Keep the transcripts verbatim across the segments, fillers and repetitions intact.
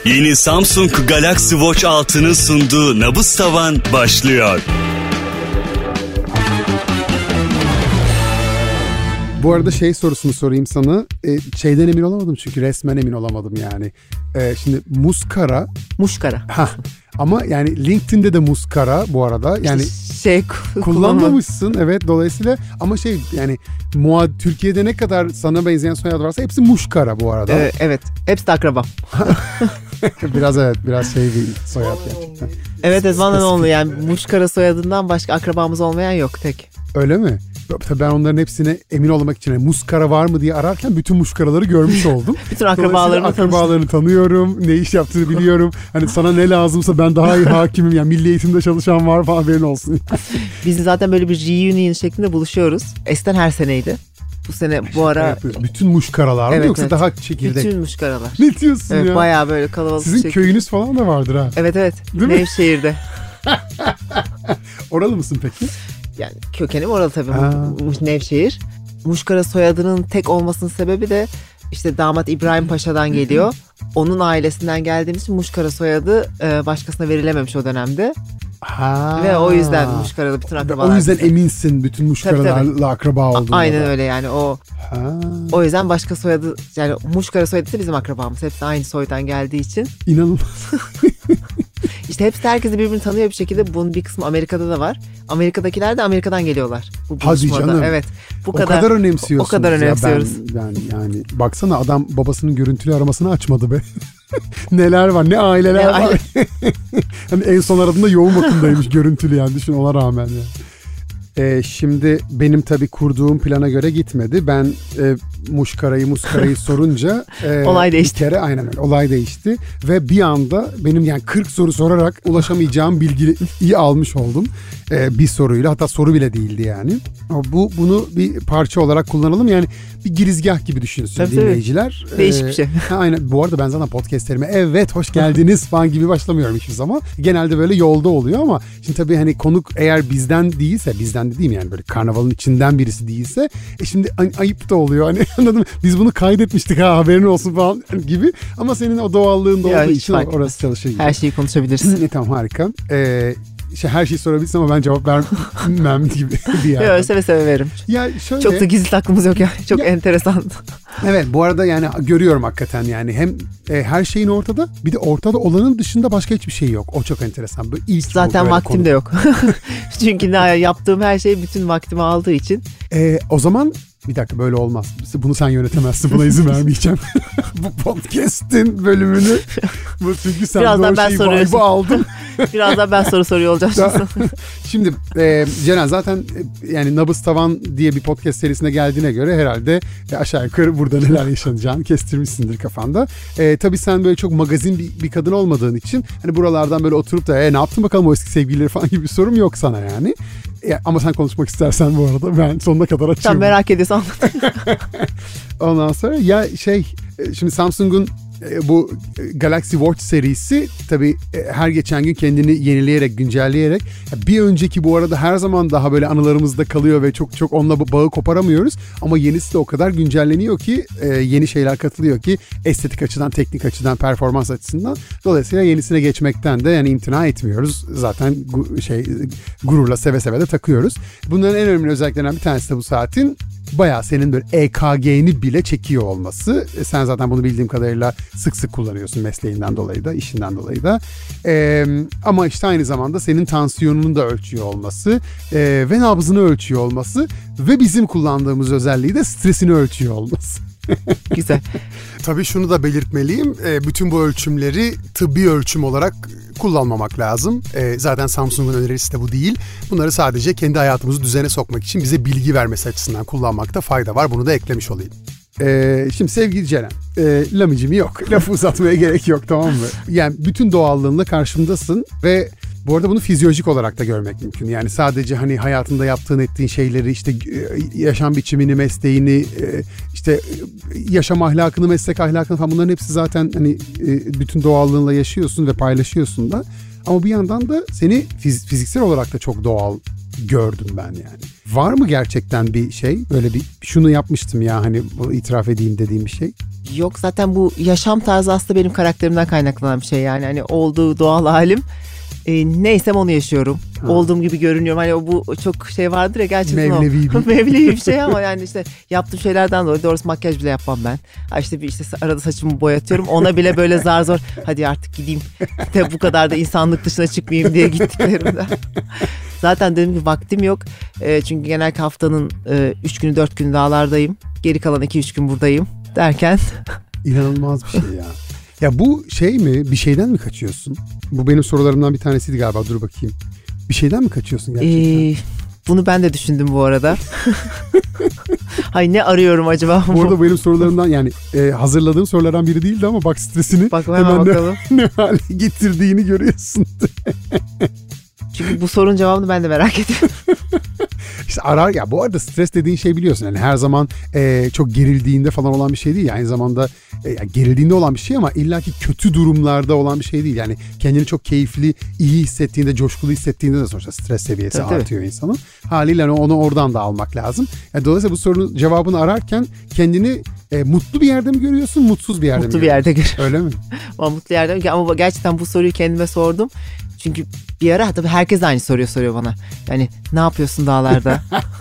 Yeni Samsung Galaxy Watch altı'nın sunduğu Nabız Tavan başlıyor. Bu arada şey sorusunu sorayım sana. E, şeyden emin olamadım çünkü resmen emin olamadım yani. E, şimdi muskara. Muşkara. Ha. Ama yani LinkedIn'de de muskara bu arada. Yani İşte şey kullanmamışsın evet dolayısıyla ama şey yani muad Türkiye'de ne kadar sana benzeyen soyad varsa hepsi muşkara bu arada. Ee, evet. Hepsi de akrabam. Biraz evet biraz şey bir soyad gerçekten. Evet Ezvan'dan oldu yani Muşkara soyadından başka akrabamız olmayan yok tek. Öyle mi? Tabii ben onların hepsine emin olmak için yani muskara var mı diye ararken bütün muşkaraları görmüş oldum. Bütün akrabalarını akrabalarını tanıyorum. Ne iş yaptığını biliyorum. Hani sana ne lazımsa ben daha iyi hakimim. Yani milli eğitimde çalışan var falan haberin olsun. Biz zaten böyle bir reunion şeklinde buluşuyoruz. Eskiden her seneydi. Bu sene bu ara... Bütün muşkaralar mı evet, yoksa evet. daha çekirdek? Bütün muşkaralar. Ne diyorsun evet, ya? Bayağı böyle kalabalık. Sizin şekilde. Köyünüz falan da vardır ha. Evet evet. Değil mi? Nevşehir'de. Oralı mısın peki? Yani kökenim oralı tabii. Nevşehir. Muşkara soyadının tek olmasının sebebi de işte damat İbrahim Paşa'dan geliyor. Onun ailesinden geldiğimiz için Muşkara soyadı başkasına verilememiş o dönemde. Ha. Ve o yüzden Muşkara'da bütün akrabalar. O yüzden eminsin bütün Muşkaralarla tabii, tabii. akraba olduğunu. Aynen da. Öyle yani o. Ha. O yüzden başka soyadı yani Muşkara soyadı ise bizim akrabamız. Hepsi aynı soydan geldiği için. İnanılmaz. İşte hepsi herkesi birbirini tanıyor bir şekilde. Bunun bir kısmı Amerika'da da var. Amerika'dakiler de Amerika'dan geliyorlar. Bu hadi canım. Evet. Bu o kadar, kadar önemsiyorsunuz. O kadar önemsiyoruz. Ya ben, ben yani baksana adam babasının görüntülü aramasını açmadı be. Neler var ne aileler ne var. Aile. Hani en son aradığında yoğun bakımdaymış görüntülü yani düşün ona rağmen yani. Ee, şimdi benim tabii kurduğum plana göre gitmedi. Ben e, muşkarayı muskarayı sorunca e, olay değişti. Bir kere aynen öyle olay değişti ve bir anda benim yani kırk soru sorarak ulaşamayacağım bilgiyi almış oldum. E, bir soruyla hatta soru bile değildi yani. Ama bu bunu bir parça olarak kullanalım yani bir girizgah gibi düşünsün tabii, dinleyiciler. Tabii. Değişik bir şey. E, aynen bu arada ben zaten podcastlerime evet hoş geldiniz falan gibi başlamıyorum hiçbir zaman. Genelde böyle yolda oluyor ama şimdi tabii hani konuk eğer bizden değilse bizden dediğim yani böyle karnavalın içinden birisi değilse e şimdi ay- ayıp da oluyor hani anladın mı? Biz bunu kaydetmiştik ha haberin olsun falan gibi ama senin o doğallığında olduğu için orası çalışır gibi. Her şeyi konuşabilirsin. Tamam harika. Ee, işte her şeyi sorabilirsin ama ben cevap vermem gibi bir yer. Yok seve seve veririm. Ya şöyle. Çok da gizli aklımız yok ya. Çok ya, enteresan. Evet bu arada yani görüyorum hakikaten yani hem e, her şeyin ortada bir de ortada olanın dışında başka hiçbir şey yok. O çok enteresan. Böyle ilk zaten vaktim konu. de yok. Çünkü ne yaptığım her şey bütün vaktimi aldığı için. E, o zaman bir dakika böyle olmaz. Bunu sen yönetemezsin. Buna izin vermeyeceğim. Bu podcast'in bölümünü. Bu çünkü sen birazdan ben vibe'ı aldın. Birazdan ben soru soruyor olacağım. Şimdi e, Ceren zaten e, yani Nabız Tavan diye bir podcast serisine geldiğine göre herhalde e, aşağı yukarı burada neler yaşanacağını kestirmişsindir kafanda. E, tabii sen böyle çok magazin bir, bir kadın olmadığın için hani buralardan böyle oturup da e, ne yaptın bakalım o eski sevgilileri falan gibi bir sorum yok sana yani. Ya, ama sen konuşmak istersen bu arada ben sonuna kadar açayım. Sen merak ediyorsan anlat. Ondan sonra ya şey şimdi Samsung'un bu Galaxy Watch serisi tabii her geçen gün kendini yenileyerek, güncelleyerek bir önceki bu arada her zaman daha böyle anılarımızda kalıyor ve çok çok onunla bağı koparamıyoruz. Ama yenisi de o kadar güncelleniyor ki yeni şeyler katılıyor ki estetik açıdan, teknik açıdan, performans açısından. Dolayısıyla yenisine geçmekten de yani imtina etmiyoruz. Zaten şey gururla seve seve de takıyoruz. Bunların en önemli özelliklerinden bir tanesi de bu saatin bayağı senin böyle E K G'ni bile çekiyor olması. Sen zaten bunu bildiğim kadarıyla sık sık kullanıyorsun mesleğinden dolayı da, işinden dolayı da. Ee, ama işte aynı zamanda senin tansiyonunu da ölçüyor olması e, ve nabzını ölçüyor olması ve bizim kullandığımız özelliği de stresini ölçüyor olması. Güzel. Tabii şunu da belirtmeliyim. E, bütün bu ölçümleri tıbbi ölçüm olarak kullanmamak lazım. E, zaten Samsung'un önerisi de bu değil. Bunları sadece kendi hayatımızı düzene sokmak için bize bilgi vermesi açısından kullanmakta fayda var. Bunu da eklemiş olayım. Ee, şimdi sevgili Ceren, e, lamicimi yok. Lafı uzatmaya gerek yok, tamam mı? Yani bütün doğallığınla karşımdasın ve bu arada bunu fizyolojik olarak da görmek mümkün. Yani sadece hani hayatında yaptığın ettiğin şeyleri, işte yaşam biçimini, mesleğini, işte yaşam ahlakını, meslek ahlakını falan, bunların hepsi zaten hani bütün doğallığınla yaşıyorsun ve paylaşıyorsun da. Ama bir yandan da seni fiz- fiziksel olarak da çok doğal gördüm ben yani. var mı gerçekten bir şey? Böyle bir şunu yapmıştım ya hani itiraf edeyim dediğim bir şey. Yok, zaten bu yaşam tarzı aslında benim karakterimden kaynaklanan bir şey yani. Hani olduğu doğal halim. E, neysem onu yaşıyorum. Ha. Olduğum gibi görünüyorum. Hani bu çok şey vardır ya gerçekten Mevlevi o. Mevlevi bir şey ama yani işte yaptığım şeylerden dolayı doğrusu makyaj bile yapmam ben. Ha işte bir işte arada saçımı boyatıyorum. Ona bile böyle zar zor hadi artık gideyim. De bu kadar da insanlık dışına çıkmayayım diye gittiklerimde. Zaten dedim ki vaktim yok. E, çünkü genellikle haftanın e, üç günü dört günü dağlardayım. Geri kalan iki üç gün buradayım derken. İnanılmaz bir şey ya. Ya bu şey mi? Bir şeyden mi kaçıyorsun? Bu benim sorularımdan bir tanesiydi galiba. Dur bakayım. Bir şeyden mi kaçıyorsun gerçekten? Ee, bunu ben de düşündüm bu arada. Hay ne arıyorum acaba? Bu arada benim sorularımdan yani e, hazırladığım sorulardan biri değildi ama bak stresini bak, hemen, hemen bakalım. Ne, ne hale getirdiğini görüyorsun. Çünkü bu sorunun cevabını ben de merak ediyorum. İşte arar ya, bu arada stres dediğin şey biliyorsun yani her zaman e, çok gerildiğinde falan olan bir şey değil. Aynı zamanda e, yani gerildiğinde olan bir şey ama illaki kötü durumlarda olan bir şey değil. Yani kendini çok keyifli, iyi hissettiğinde, coşkulu hissettiğinde de sonuçta stres seviyesi tabii, artıyor tabii. insanın. Haliyle onu oradan da almak lazım. Yani dolayısıyla bu sorunun cevabını ararken kendini e, mutlu bir yerde mi görüyorsun, mutsuz bir yerde mutlu mi bir yerde görüyorum. Öyle mi? Ama mutlu yerde ama gerçekten bu soruyu kendime sordum. Çünkü bir ara tabii herkes aynı soruyu soruyor bana. Yani ne yapıyorsun dağlarda?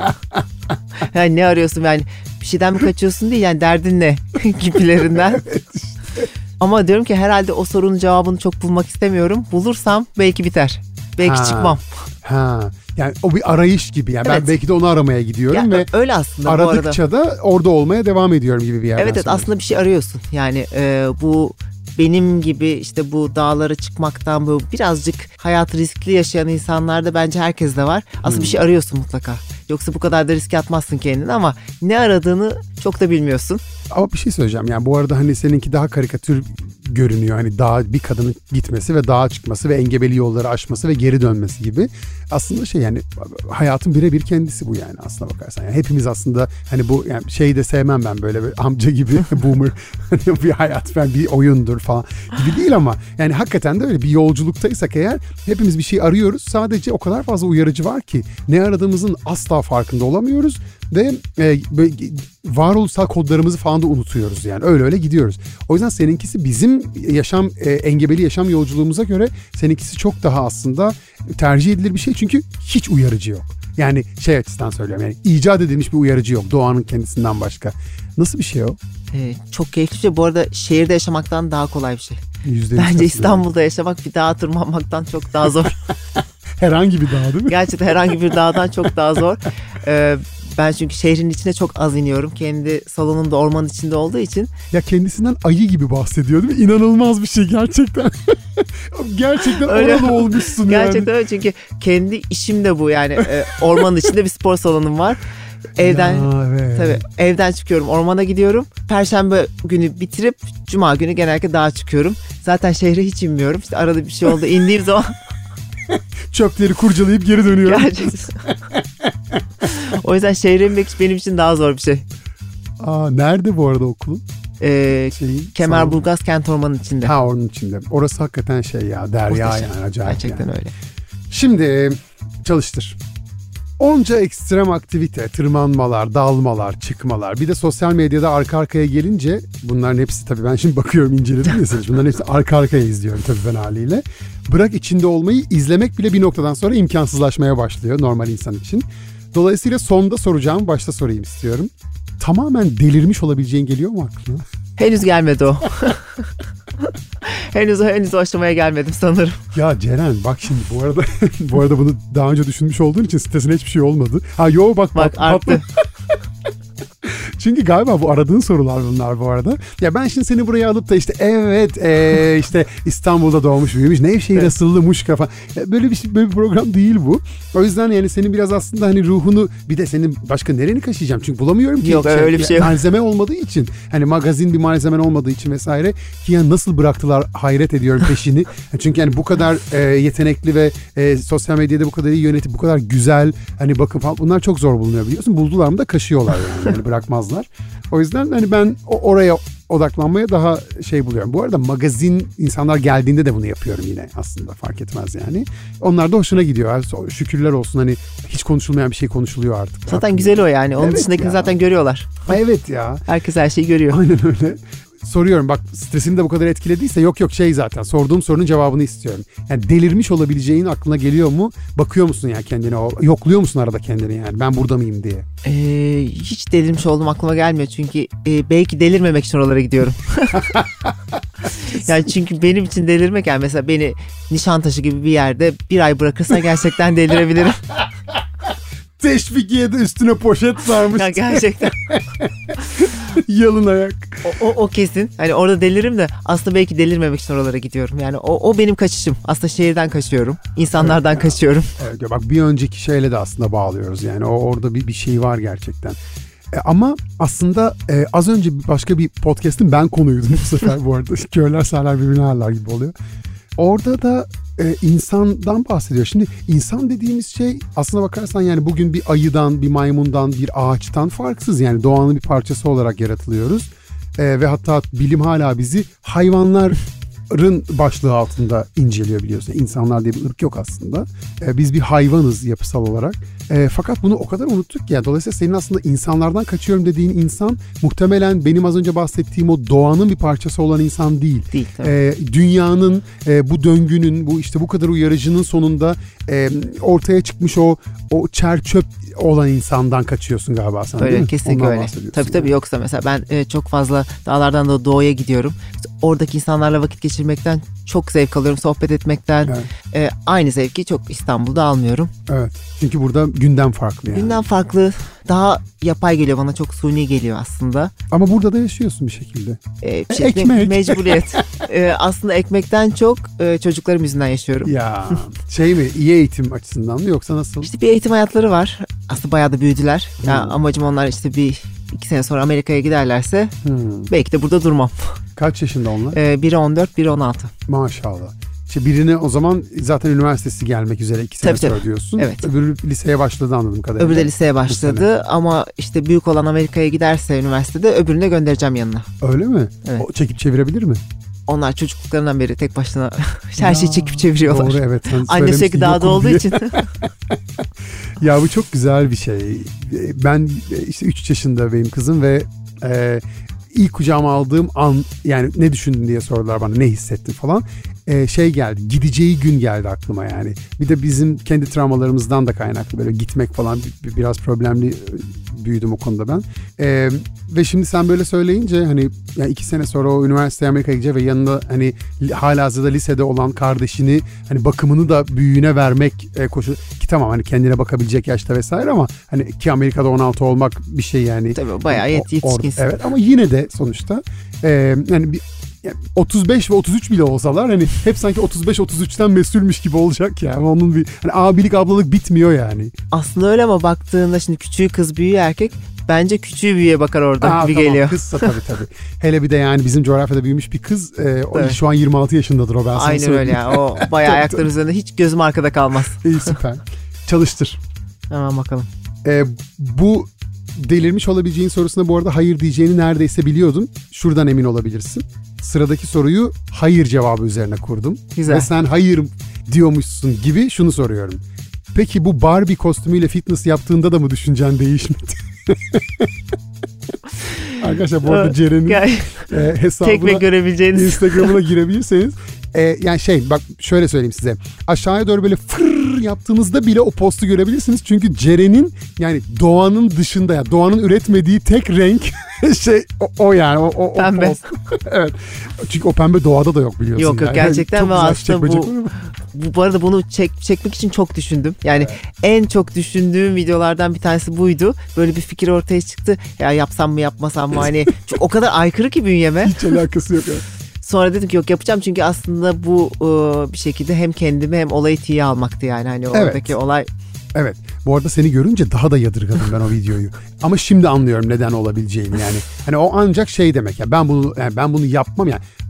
Yani ne arıyorsun? Yani bir şeyden mi kaçıyorsun değil yani derdin ne gibilerinden. Ama diyorum ki herhalde o sorunun cevabını çok bulmak istemiyorum. Bulursam belki biter. Belki ha, çıkmam. Ha. Yani o bir arayış gibi. Yani evet. Ben belki de onu aramaya gidiyorum ya, ve öyle aslında aradıkça bu arada. da orada olmaya devam ediyorum gibi bir yerden Evet, evet aslında bir şey arıyorsun. Yani e, bu benim gibi işte bu dağlara çıkmaktan böyle birazcık hayat riskli yaşayan insanlarda bence herkes de var. Aslında hmm. bir şey arıyorsun mutlaka. Yoksa bu kadar da riske atmazsın kendini ama ne aradığını çok da bilmiyorsun. Ama bir şey söyleyeceğim. Yani bu arada hani seninki daha karikatür görünüyor. Hani dağa bir kadının gitmesi ve dağa çıkması ve engebeli yolları aşması ve geri dönmesi gibi. Aslında şey yani hayatın birebir kendisi bu yani aslına bakarsan. Yani hepimiz aslında hani bu yani şeyi de sevmem ben böyle bir amca gibi boomer hani bir hayat falan bir oyundur falan gibi değil ama yani hakikaten de öyle bir yolculuktaysak eğer hepimiz bir şey arıyoruz. Sadece o kadar fazla uyarıcı var ki ne aradığımızın asla farkında olamıyoruz ve e, varoluşsal kodlarımızı falan da unutuyoruz yani öyle öyle gidiyoruz. O yüzden seninkisi bizim yaşam e, engebeli yaşam yolculuğumuza göre seninkisi çok daha aslında tercih edilir bir şey çünkü hiç uyarıcı yok. Yani şey açısından söylüyorum yani icat edilmiş bir uyarıcı yok doğanın kendisinden başka. Nasıl bir şey o? Ee, çok keyifli bir şey. Bu arada şehirde yaşamaktan daha kolay bir şey. yüzde Bence İstanbul'da yaşamak bir dağa tırmanmaktan çok daha zor. Herhangi bir dağ değil mi? Gerçekten herhangi bir dağdan çok daha zor. Ee, ben çünkü şehrin içine çok az iniyorum. Kendi salonum da ormanın içinde olduğu için. Ya kendisinden ayı gibi bahsediyor değil mi? İnanılmaz bir şey gerçekten. Gerçekten öyle, oralı olmuşsun gerçekten yani. Gerçekten öyle çünkü kendi işim de bu yani. E, ormanın içinde bir spor salonum var. Evden ya, evet. tabii evden çıkıyorum, ormana gidiyorum. Perşembe günü bitirip cuma günü genellikle dağa çıkıyorum. Zaten şehre hiç inmiyorum. İşte arada bir şey oldu indiğim zaman çöpleri kurcalayıp geri dönüyorum. Gerçekten. O yüzden şehre inmek benim için daha zor bir şey. Aa, nerede bu arada okulun? Ee, Şeyin, Kemerburgaz Kent Ormanı'nın içinde. Ha, onun içinde. Orası hakikaten şey ya, derya Muhteşem. Yani acayip. Gerçekten yani. öyle. Şimdi çalıştır. Onca ekstrem aktivite, tırmanmalar, dalmalar, çıkmalar. Bir de sosyal medyada arka arkaya gelince bunların hepsi tabii ben şimdi bakıyorum inceledim ya siz. Bunların hepsi arka arkaya izliyorum tabii ben haliyle. Bırak içinde olmayı, izlemek bile bir noktadan sonra imkansızlaşmaya başlıyor normal insan için. Dolayısıyla sonda soracağım, başta sorayım istiyorum. Tamamen delirmiş olabileceğin geliyor mu aklına? Henüz gelmedi o. henüz henüz o aşamaya gelmedim sanırım. Ya Ceren bak şimdi bu arada bu arada bunu daha önce düşünmüş olduğun için stresine hiçbir şey olmadı. Ha yo bak bak, bak arttı. Çünkü galiba bu aradığın sorular bunlar bu arada. Ya ben şimdi seni buraya alıp da işte evet ee, işte İstanbul'da doğmuş büyümüş Nevşehir evet. asıllı Muşka falan. Böyle bir şey, böyle bir program değil bu. O yüzden yani senin biraz aslında hani ruhunu bir de senin başka nereni kaşıyacağım çünkü bulamıyorum ki. Yok şey, öyle bir şey yok. Malzeme olmadığı için hani magazin bir malzemen olmadığı için vesaire ki yani nasıl bıraktılar hayret ediyorum peşini. Çünkü yani bu kadar e, yetenekli ve e, sosyal medyada bu kadar iyi yönetip bu kadar güzel hani bakın falan bunlar çok zor bulunuyor biliyorsun. Buldular mı da kaşıyorlar yani, yani bırakmazlar. O yüzden hani ben oraya odaklanmaya daha şey buluyorum. Bu arada magazin insanlar geldiğinde de bunu yapıyorum yine aslında, fark etmez yani. Onlar da hoşuna gidiyor. Şükürler olsun, hani hiç konuşulmayan bir şey konuşuluyor artık. Zaten artık güzel o yani. Onun evet dışındakini ya. Zaten görüyorlar. Evet ya. Herkes her şeyi görüyor. Aynen öyle. Soruyorum bak, stresini de bu kadar etkilediyse yok yok şey zaten sorduğum sorunun cevabını istiyorum. Yani delirmiş olabileceğin aklına geliyor mu? Bakıyor musun ya kendine? Yokluyor musun arada kendini yani? Ben burada mıyım diye. Ee, hiç delirmiş olduğum aklıma gelmiyor. Çünkü e, belki delirmemek için oralara gidiyorum. Yani çünkü benim için delirmek, yani mesela beni Nişantaşı gibi bir yerde bir ay bırakırsan gerçekten delirebilirim. Teşvikiye'de üstüne poşet sarmış. Ya gerçekten. Yalın ayak. O, o, o kesin. Hani orada deliririm de aslında belki delirmemek için oralara gidiyorum. Yani o, o benim kaçışım. Aslında şehirden kaçıyorum. İnsanlardan evet, kaçıyorum. Evet, bak bir önceki şeyle de aslında bağlıyoruz. Yani o orada bir, bir şey var gerçekten. E, ama aslında e, az önce başka bir podcast'ın ben konuydum bu sefer bu arada. Körler sağlar birbirini ağırlar gibi oluyor. Orada da e, insandan bahsediyor. Şimdi insan dediğimiz şey aslına bakarsan yani bugün bir ayıdan, bir maymundan, bir ağaçtan farksız. Yani doğanın bir parçası olarak yaratılıyoruz. E, ve hatta bilim hala bizi hayvanların başlığı altında inceliyor, biliyorsun. İnsanlar diye bir ırk yok aslında. E, biz bir hayvanız yapısal olarak. E, fakat bunu o kadar unuttuk ki. Yani, dolayısıyla senin aslında insanlardan kaçıyorum dediğin insan muhtemelen benim az önce bahsettiğim o doğanın bir parçası olan insan değil. Değil tabii. E, dünyanın e, bu döngünün, bu işte bu kadar uyarıcının sonunda e, ortaya çıkmış o o çer çöp olan insandan kaçıyorsun galiba sen. Öyle, kesinlikle öyle. Tabii tabii yani. Yoksa mesela ben e, çok fazla dağlardan da doğuya gidiyorum. İşte oradaki insanlarla vakit geçirmekten çok zevk alıyorum, sohbet etmekten. Evet. E, aynı zevki çok İstanbul'da almıyorum. Evet. Çünkü burada gündem farklı yani. Gündem farklı. Daha yapay geliyor bana, çok suni geliyor aslında. Ama burada da yaşıyorsun bir şekilde. E, bir şekilde ekmek. Mecburiyet. e, aslında ekmekten çok e, çocuklarım yüzünden yaşıyorum. Ya şey mi, iyi eğitim açısından mı yoksa nasıl? İşte bir eğitim hayatları var. Aslında bayağı da büyüdüler. Hmm. Ya amacım onlar işte bir iki sene sonra Amerika'ya giderlerse hmm. belki de burada durmam. Kaç yaşında onlar? Ee, biri on dört, biri on altı. Maşallah. İşte birine o zaman zaten üniversitesi gelmek üzere iki sene tabii, sonra tabii. diyorsun. Evet. Öbürü liseye başladı anladığım kadarıyla. Öbürü de liseye başladı ama işte büyük olan Amerika'ya giderse üniversitede öbürünü de göndereceğim yanına. Öyle mi? Evet. O çekip çevirebilir mi? Onlar çocukluklarından beri tek başına her ya, şeyi çekip çeviriyorlar. Doğru, evet. Anne sürekli dağda olduğu diye. için. Ya bu çok güzel bir şey. Ben işte üç yaşında benim kızım ve e, ilk kucağıma aldığım an, yani ne düşündün diye sordular bana, ne hissettin falan. Ee, şey geldi, gideceği gün geldi aklıma yani. Bir de bizim kendi travmalarımızdan da kaynaklı böyle gitmek falan biraz problemli büyüdüm o konuda ben. Ee, ve şimdi sen böyle söyleyince hani yani iki sene sonra o üniversiteye Amerika'ya gidecek ve yanında hani halihazırda lisede olan kardeşini hani bakımını da büyüğüne vermek e, koşu ki tamam hani kendine bakabilecek yaşta vesaire ama hani ki Amerika'da on altı olmak bir şey yani. Tabii bayağı yet- yetişkinsin. Evet ama yine de sonuçta e, yani bir yani otuz beş ve otuz üç bile olsalar hani hep sanki otuz beş otuz üçten mesulmüş gibi olacak yani. Onun bir hani abilik ablalık bitmiyor yani. Aslında öyle ama baktığında şimdi küçüğü kız büyüğü erkek, bence küçüğü büyüğe bakar orada Aa, gibi tamam, geliyor. Kızsa tabii tabii. Hele bir de yani bizim coğrafyada büyümüş bir kız e, o şu an yirmi altı yaşındadır o, ben sana Aynen söyleyeyim. Öyle ya. O bayağı ayaklar üzerinde, hiç gözüm arkada kalmaz. İyi, süper. Çalıştır. Tamam bakalım. E, bu delirmiş olabileceğin sorusuna bu arada hayır diyeceğini neredeyse biliyordum. Şuradan emin olabilirsin. Sıradaki soruyu hayır cevabı üzerine kurdum. Güzel. Ve sen hayır diyormuşsun gibi şunu soruyorum. Peki bu Barbie kostümüyle fitness yaptığında da mı düşüncen değişmedi? Arkadaşlar bu arada Ceren'in e, hesabına, tek ve görebileceğiniz Instagram'ına girebilirseniz. E, yani şey bak şöyle söyleyeyim size. Aşağıya doğru böyle fırr yaptığınızda bile o postu görebilirsiniz. Çünkü Ceren'in yani doğanın dışında, yani doğanın üretmediği tek renk şey o, o yani o, o, pembe. O post. Evet. Çünkü o pembe doğada da yok biliyorsun. Yok yok yani. Gerçekten ve aslında bu, bu bu arada bunu çek, çekmek için çok düşündüm. Yani evet. En çok düşündüğüm videolardan bir tanesi buydu. Böyle bir fikir ortaya çıktı. Ya yapsam mı yapmasam mı hani o kadar aykırı ki bünyeme. Hiç alakası yok. Evet. Sonra dedim ki yok yapacağım çünkü aslında bu e, bir şekilde hem kendimi hem olayı tiye almaktı yani hani oradaki evet. olay. Evet. Bu arada seni görünce daha da yadırgadım ben o videoyu. Ama şimdi anlıyorum neden olabileceğini yani. Hani o ancak şey demek ya, ben bunu yani ben bunu yapmam yani.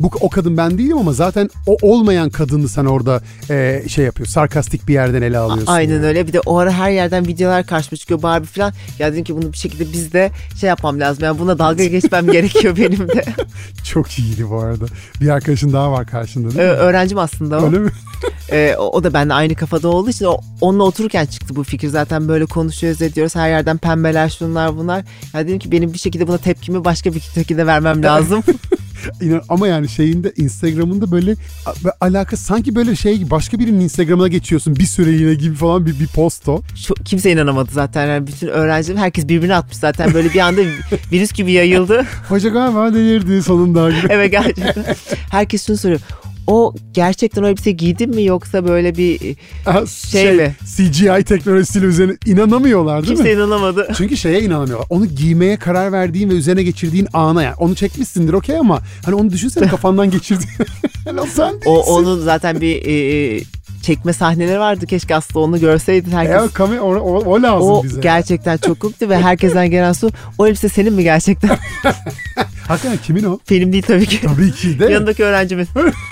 bu o kadın ben değilim ama zaten o olmayan kadını sen orada e, şey yapıyor. Sarkastik bir yerden ele alıyorsun. Aynen yani. öyle. Bir de o ara her yerden videolar karşıma çıkıyor, Barbie falan. Ya dedim ki bunu bir şekilde biz de şey yapmam lazım. Yani buna dalga geçmem gerekiyor benim de. Çok iyiydi bu arada. Bir arkadaşın daha var karşında değil mi? Ee, öğrencim aslında o. Öyle mi? Ee, o, o da benimle aynı kafada olduğu için o, onunla otururken çıktı bu fikir. Zaten böyle konuşuyoruz ediyoruz. Her yerden pembeler şunlar bunlar. Ya dedim ki benim bir şekilde buna tepkimi başka bir şekilde vermem lazım. İnan, ama yani şeyinde Instagram'ında böyle alaka sanki böyle şey gibi başka birinin Instagram'ına geçiyorsun bir süreliğine gibi falan bir, bir post o. Şu, kimse inanamadı zaten. Yani bütün öğrencilerim herkes birbirine atmış zaten. Böyle bir anda virüs gibi yayıldı. Hoca galiba delirdi sonunda gibi. Evet gerçekten. Herkes şunu soruyor. O gerçekten o elbise giydin mi yoksa böyle bir Aha, şey, şey mi? C G I teknolojisiyle üzerine inanamıyorlar değil Kimse mi? inanamadı. Çünkü şeye inanamıyorlar. Onu giymeye karar verdiğin ve üzerine geçirdiğin ana yani. Onu çekmişsindir okey ama hani onu düşünsene kafandan geçirdiğin. O sen değilsin. O onun zaten bir e, çekme sahneleri vardı. Keşke aslında onu görseydi herkes. Ya, kamera, o, o, o lazım o bize. gerçekten çok komikti ve herkesten gelen soru o elbise senin mi gerçekten? Hakikaten kimin o? Benim değil tabii ki. Tabii ki de. Yanındaki öğrencimin.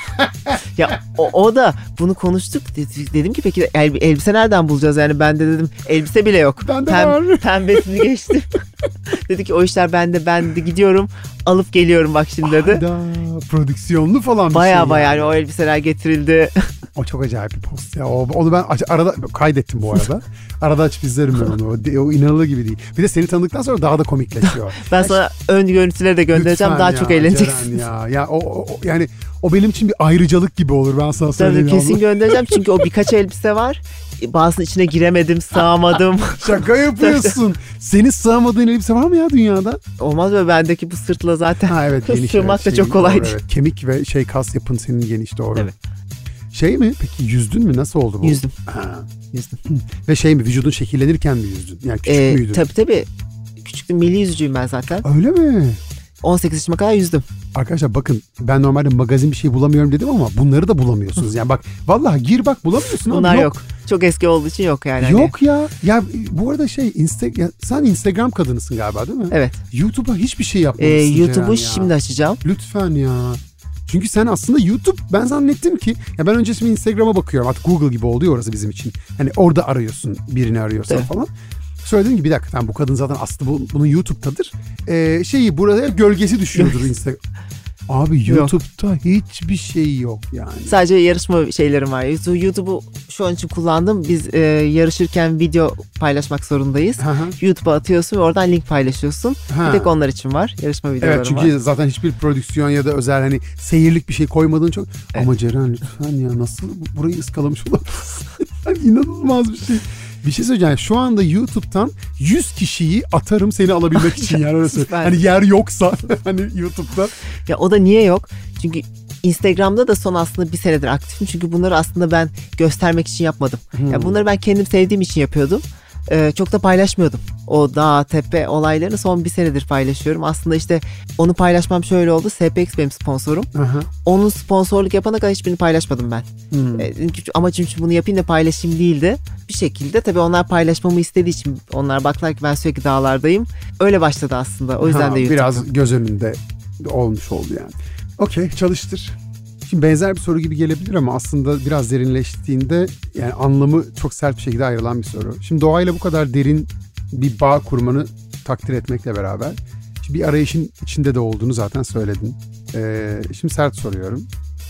Ya o, o da bunu konuştuk. Dedim ki peki el, elbise nereden bulacağız? Yani ben de dedim elbise bile yok. Bende Pem, var. Pembesini geçtim. Dedi ki o işler bende, ben de gidiyorum alıp geliyorum bak şimdi dedi. Hayda, prodüksiyonlu falan bir baya şey. baya yani. yani o elbiseler getirildi. O çok acayip bir post ya. O, onu ben aç- arada kaydettim bu arada. Arada açıp izlerim ben onu. O, o inanılır gibi değil. Bir de seni tanıdıktan sonra daha da komikleşiyor. Ben sana ön görüntüleri de göndereceğim. Lütfen Daha ya, çok eğleneceksin. Ceren ya. Ya o, o yani o benim için bir ayrıcalık gibi olur ben sana söyleyeyim. Tabii kesin abla. göndereceğim çünkü o birkaç elbise var. Bazısının içine giremedim, sığamadım. Şaka yapıyorsun. Senin sığamadığın elbise var mı ya dünyada? Olmaz mı? Bendeki bu sırtla zaten Ha evet geniş. sığmak evet, da çok şeyin kolaydı. doğru, evet. Kemik ve şey kas yapın senin geniş doğru. Evet. Şey mi? Peki yüzdün mü? Nasıl oldu bu? Yüzdüm. Ha. Yüzdüm. Ve şey mi? Vücudun şekillenirken mi yüzdün? Yani küçük Ee, müydün? tabii tabii. Küçüktüm, milli yüzücüyüm ben zaten. Öyle mi? on sekiz yaşıma kadar yüzdüm. Arkadaşlar bakın ben normalde magazin bir şey bulamıyorum dedim ama bunları da bulamıyorsunuz. Yani bak vallahi gir bak bulamıyorsun. Bunlar abi. yok. Çok eski olduğu için yok yani. hani. Yok ya. Ya bu arada şey Insta ya, sen Instagram kadınısın galiba değil mi? Evet. YouTube'a hiçbir şey Ee, yapmamışsın YouTube'u Ceren ya. şimdi açacağım. Lütfen ya. Çünkü sen aslında YouTube ben zannettim ki ya ben önce şimdi Instagram'a bakıyorum artık Google gibi oldu ya orası bizim için. Hani orada arıyorsun birini arıyorsan Evet. falan. Söyledim ki bir dakika tamam bu kadın zaten aslı bu, bunun YouTube'dadır. Ee, şeyi burada gölgesi düşüyordur Instagram. Abi YouTube'da hiçbir şey yok yani. Sadece yarışma şeylerim var. YouTube- YouTube'u şu an için kullandım. Biz e, yarışırken video paylaşmak zorundayız. Hı hı. YouTube'a atıyorsun ve oradan link paylaşıyorsun. Ha. Bir tek onlar için var. Yarışma videolarım Evet çünkü var. zaten hiçbir prodüksiyon ya da özel hani seyirlik bir şey koymadığın çok. Evet. Ama Ceren lütfen ya nasıl burayı ıskalamış olabilirsin? Yani inanılmaz bir şey. Bir şey söyleyeceğim. Şu anda YouTube'dan yüz kişiyi atarım seni alabilmek için yani öyle söyleyeyim. Süper. Hani yer yoksa hani YouTube'da. Ya o da niye yok? Çünkü Instagram'da da son aslında bir senedir aktifim. Çünkü bunları aslında ben göstermek için yapmadım. Hmm. Ya bunları ben kendim sevdiğim için yapıyordum. Ee, çok da paylaşmıyordum. O dağ, tepe olaylarını son bir senedir paylaşıyorum. Aslında işte onu paylaşmam şöyle oldu. S P X benim sponsorum. Aha. Onun sponsorluk yapana kadar hiçbirini paylaşmadım ben. Hmm. Ee, çünkü amacım şu bunu yapayım da paylaşayım değildi. Bir şekilde tabii onlar paylaşmamı istediği için onlar baktılar ki ben sürekli dağlardayım. Öyle başladı aslında. O yüzden Ha, de YouTube. biraz göz önünde olmuş oldu yani. Okey çalıştır. Şimdi benzer bir soru gibi gelebilir ama aslında biraz derinleştiğinde yani anlamı çok sert bir şekilde ayrılan bir soru. Şimdi doğayla bu kadar derin bir bağ kurmanı takdir etmekle beraber şimdi bir arayışın içinde de olduğunu zaten söyledin. Ee, şimdi sert soruyorum.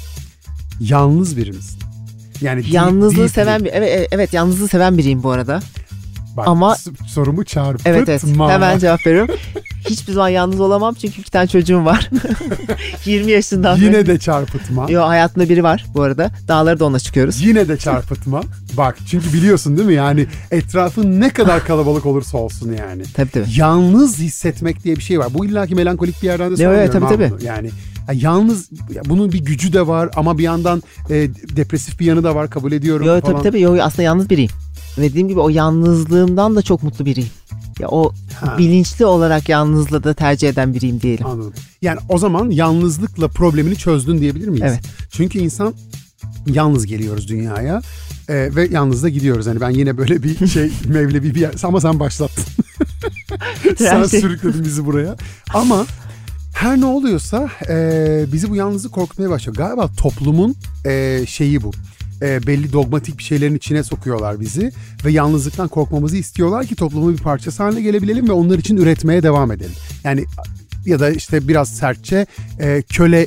Yalnız biri misin? Yani deep- Yalnızlığı deeply. seven bir evet, evet evet yalnızlığı seven biriyim bu arada. Bak, ama- s- sorumu çarpıtma. Evet evet hemen cevap veriyorum. Hiçbir zaman yalnız olamam çünkü iki tane çocuğum var. yirmi yaşından beri. Yine de çarpıtma. Yo hayatımda biri var bu arada. Dağları da onunla çıkıyoruz. Yine de çarpıtma. Bak çünkü biliyorsun değil mi yani etrafın ne kadar kalabalık olursa olsun yani. Tabii tabii. Yalnız hissetmek diye bir şey var. Bu illaki melankolik bir yerden de Evet, söylemiyorum. tabii, abi tabii. bunu. Yani ya yalnız ya bunun bir gücü de var ama bir yandan e, depresif bir yanı da var kabul ediyorum Yo falan. tabii tabii yo aslında yalnız biriyim. Ve dediğim gibi o yalnızlığımdan da çok mutlu biriyim. Ya o Ha. bilinçli olarak yalnızlığı da tercih eden biriyim diyelim. Anladım. Yani o zaman yalnızlıkla problemini çözdün diyebilir miyiz? Evet. Çünkü insan yalnız geliyoruz dünyaya e, ve yalnız da gidiyoruz. Hani ben yine böyle bir şey Mevlevi bir yer ama sen başlattın. Sen Her şey- sürükledin bizi buraya. Ama Her ne oluyorsa e, bizi bu yalnızlık korkutmaya başlıyor. Galiba toplumun e, şeyi bu. E, belli dogmatik bir şeylerin içine sokuyorlar bizi ve yalnızlıktan korkmamızı istiyorlar ki toplumun bir parçası haline gelebilelim ve onlar için üretmeye devam edelim. Yani ya da işte biraz sertçe e,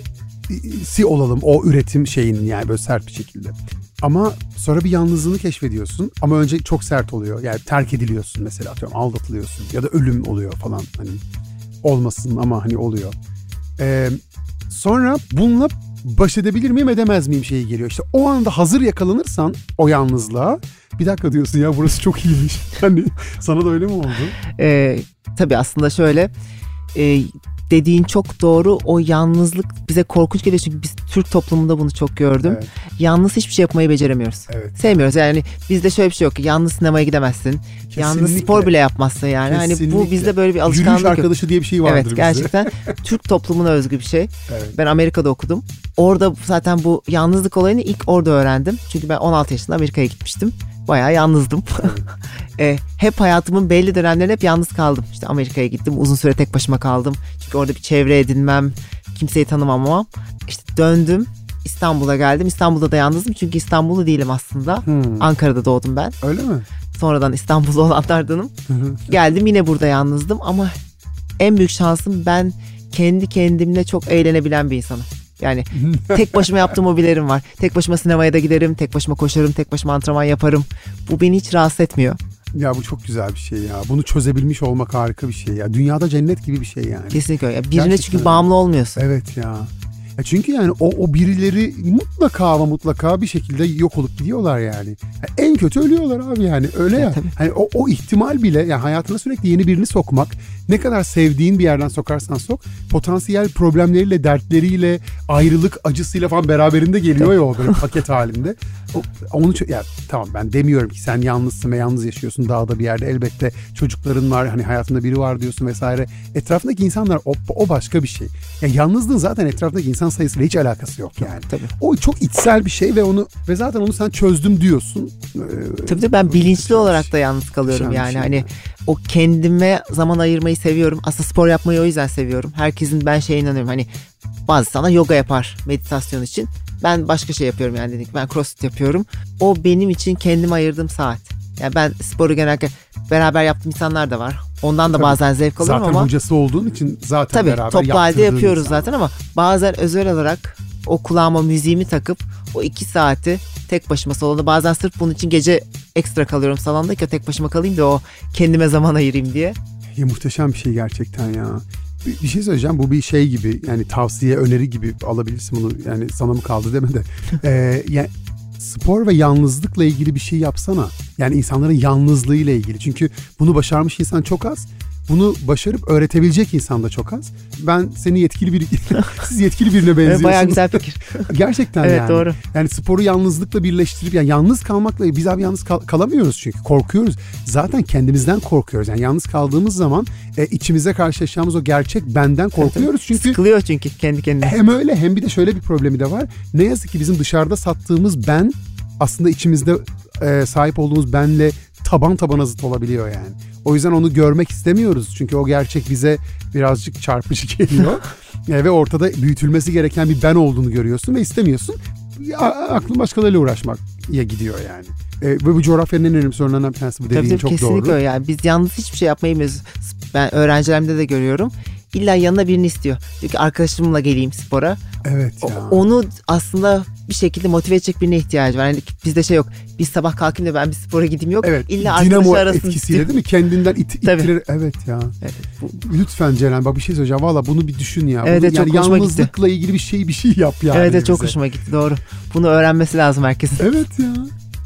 kölesi olalım o üretim şeyinin, yani böyle sert bir şekilde. Ama sonra bir yalnızlığını keşfediyorsun ama önce çok sert oluyor. Yani terk ediliyorsun mesela, atıyorum aldatılıyorsun ya da ölüm oluyor falan, hani olmasın ama hani oluyor. Ee, sonra bununla baş edebilir miyim edemez miyim şeyi geliyor. İşte o anda hazır yakalanırsan o yalnızlığa, bir dakika diyorsun ya burası çok iyiymiş. Hani sana da öyle mi oldu? Ee, tabii aslında şöyle... E, dediğin çok doğru. O yalnızlık bize korkunç geliyor çünkü biz Türk toplumunda bunu çok gördüm. Evet. Yalnız hiçbir şey yapmayı beceremiyoruz. Evet. Sevmiyoruz. Yani bizde şöyle bir şey yok ki yalnız sinemaya gidemezsin. Kesinlikle. Yalnız spor bile yapmazsın yani. Kesinlikle. Hani bu bizde böyle bir alışkanlık yok. Yürüyüş arkadaşı diye bir şey vardır evet, bizde. Gerçekten Türk toplumuna özgü bir şey. Evet. Ben Amerika'da okudum. Orada zaten bu yalnızlık olayını ilk orada öğrendim. Çünkü ben on altı yaşında Amerika'ya gitmiştim. Bayağı yalnızdım. Evet. e, hep hayatımın belli dönemlerinde hep yalnız kaldım. İşte Amerika'ya gittim, uzun süre tek başıma kaldım. Çünkü orada bir çevre edinmem, kimseyi tanımamam. İşte döndüm, İstanbul'a geldim. İstanbul'da da yalnızdım çünkü İstanbullu değilim aslında. Hmm. Ankara'da doğdum ben. Öyle mi? Sonradan İstanbullu olanlardanım. Geldim, yine burada yalnızdım ama en büyük şansım, ben kendi kendimle çok eğlenebilen bir insanım. Yani tek başıma yaptığım hobilerim var. Tek başıma sinemaya da giderim, tek başıma koşarım, tek başıma antrenman yaparım. Bu beni hiç rahatsız etmiyor. Ya bu çok güzel bir şey ya. Bunu çözebilmiş olmak harika bir şey ya. Dünyada cennet gibi bir şey yani. Kesinlikle öyle. Birine gerçekten çünkü bağımlı olmuyorsun. Evet ya. Ya çünkü yani o, o birileri mutlaka ama mutlaka bir şekilde yok olup gidiyorlar yani. Ya en kötü ölüyorlar abi yani. Öyle ya. ya. Hani o, o ihtimal bile, yani hayatına sürekli yeni birini sokmak, ne kadar sevdiğin bir yerden sokarsan sok, potansiyel problemleriyle, dertleriyle, ayrılık acısıyla falan beraberinde geliyor ya o böyle paket halinde. O, onu ya tamam, ben demiyorum ki sen yalnızsın ve yalnız yaşıyorsun dağda bir yerde, elbette çocukların var, hani hayatında biri var diyorsun vesaire. Etrafındaki insanlar o, o başka bir şey. Ya yalnızlığın zaten etrafındaki insan sayısıyla hiç alakası yok yani. Tabii. O çok içsel bir şey ve onu ve zaten onu sen çözdüm diyorsun. Ee, tabii de ben bilinçli olarak da yalnız kalıyorum yani. Şey hani yani. O kendime zaman ayırmayı seviyorum. Aslında spor yapmayı o yüzden seviyorum. Herkesin, ben şeye inanıyorum. Hani bazı sana yoga yapar meditasyon için. Ben başka şey yapıyorum yani, dedik. Ben crossfit yapıyorum. O benim için kendime ayırdığım saat. Yani ben sporu genellikle beraber yaptığım insanlar da var. Ondan da tabii, bazen zevk alıyorum zaten ama. Zaten hocası olduğun için zaten tabii, beraber toplu halde yapıyoruz insan. Zaten ama bazen özel olarak o kulağıma müziğimi takıp o iki saati tek başıma salonda, bazen sırf bunun için gece ekstra kalıyorum salonda ki tek başıma kalayım da o kendime zaman ayırayım diye. Ya muhteşem bir şey gerçekten ya. Bir, bir şey söyleyeceğim, bu bir şey gibi, yani tavsiye, öneri gibi alabilirsin bunu, yani sana mı kaldı deme de. ee, yani spor ve yalnızlıkla ilgili bir şey yapsana. Yani insanların yalnızlığıyla ilgili. Çünkü bunu başarmış insan çok az. Bunu başarıp öğretebilecek insan da çok az. Ben seni yetkili bir siz yetkili birine benziyorsunuz. Evet, bayağı güzel fikir. Gerçekten evet, yani. Doğru. Yani sporu yalnızlıkla birleştirip, yani yalnız kalmakla, biz abi yalnız kal- kalamıyoruz çünkü korkuyoruz. Zaten kendimizden korkuyoruz. Yani yalnız kaldığımız zaman e, içimize karşı yaşayacağımız o gerçek benden korkuyoruz çünkü. Sıkılıyor çünkü kendi kendine. Hem öyle, hem bir de şöyle bir problemi de var. Ne yazık ki bizim dışarıda sattığımız ben aslında içimizde e, sahip olduğumuz benle taban tabana zıt olabiliyor yani. O yüzden onu görmek istemiyoruz. Çünkü o gerçek bize birazcık çarpıcı geliyor. e, ve ortada büyütülmesi gereken bir ben olduğunu görüyorsun ve istemiyorsun. Ya, aklın başkalarıyla uğraşmak ya gidiyor yani. E, ve bu coğrafyanın en önemli sorunlarından bir tanesi bu, dediğin tabii, çok kesinlikle doğru. Kesinlikle öyle yani. Biz yalnız hiçbir şey yapmayı, ben öğrencilerimde de görüyorum. İlla yanına birini istiyor. Diyor ki arkadaşımla geleyim spora. Evet ya. Onu aslında bir şekilde motive edecek birine ihtiyacı var. Yani bizde şey yok. Biz sabah kalkayım da ben bir spora gideyim yok. Evet. İlla dinamo arasını etkisiyle istiyor. değil mi? Kendinden it, ittirir. Evet ya. Evet, bu... Lütfen Ceren, bak bir şey söyleyeceğim. Valla bunu bir düşün ya. Evet, bunu, çok yani hoşuma yalnızlıkla gitti. ilgili bir şey bir şey yap yani. Evet, çok hoşuma gitti, doğru. Bunu öğrenmesi lazım herkesin. Evet ya.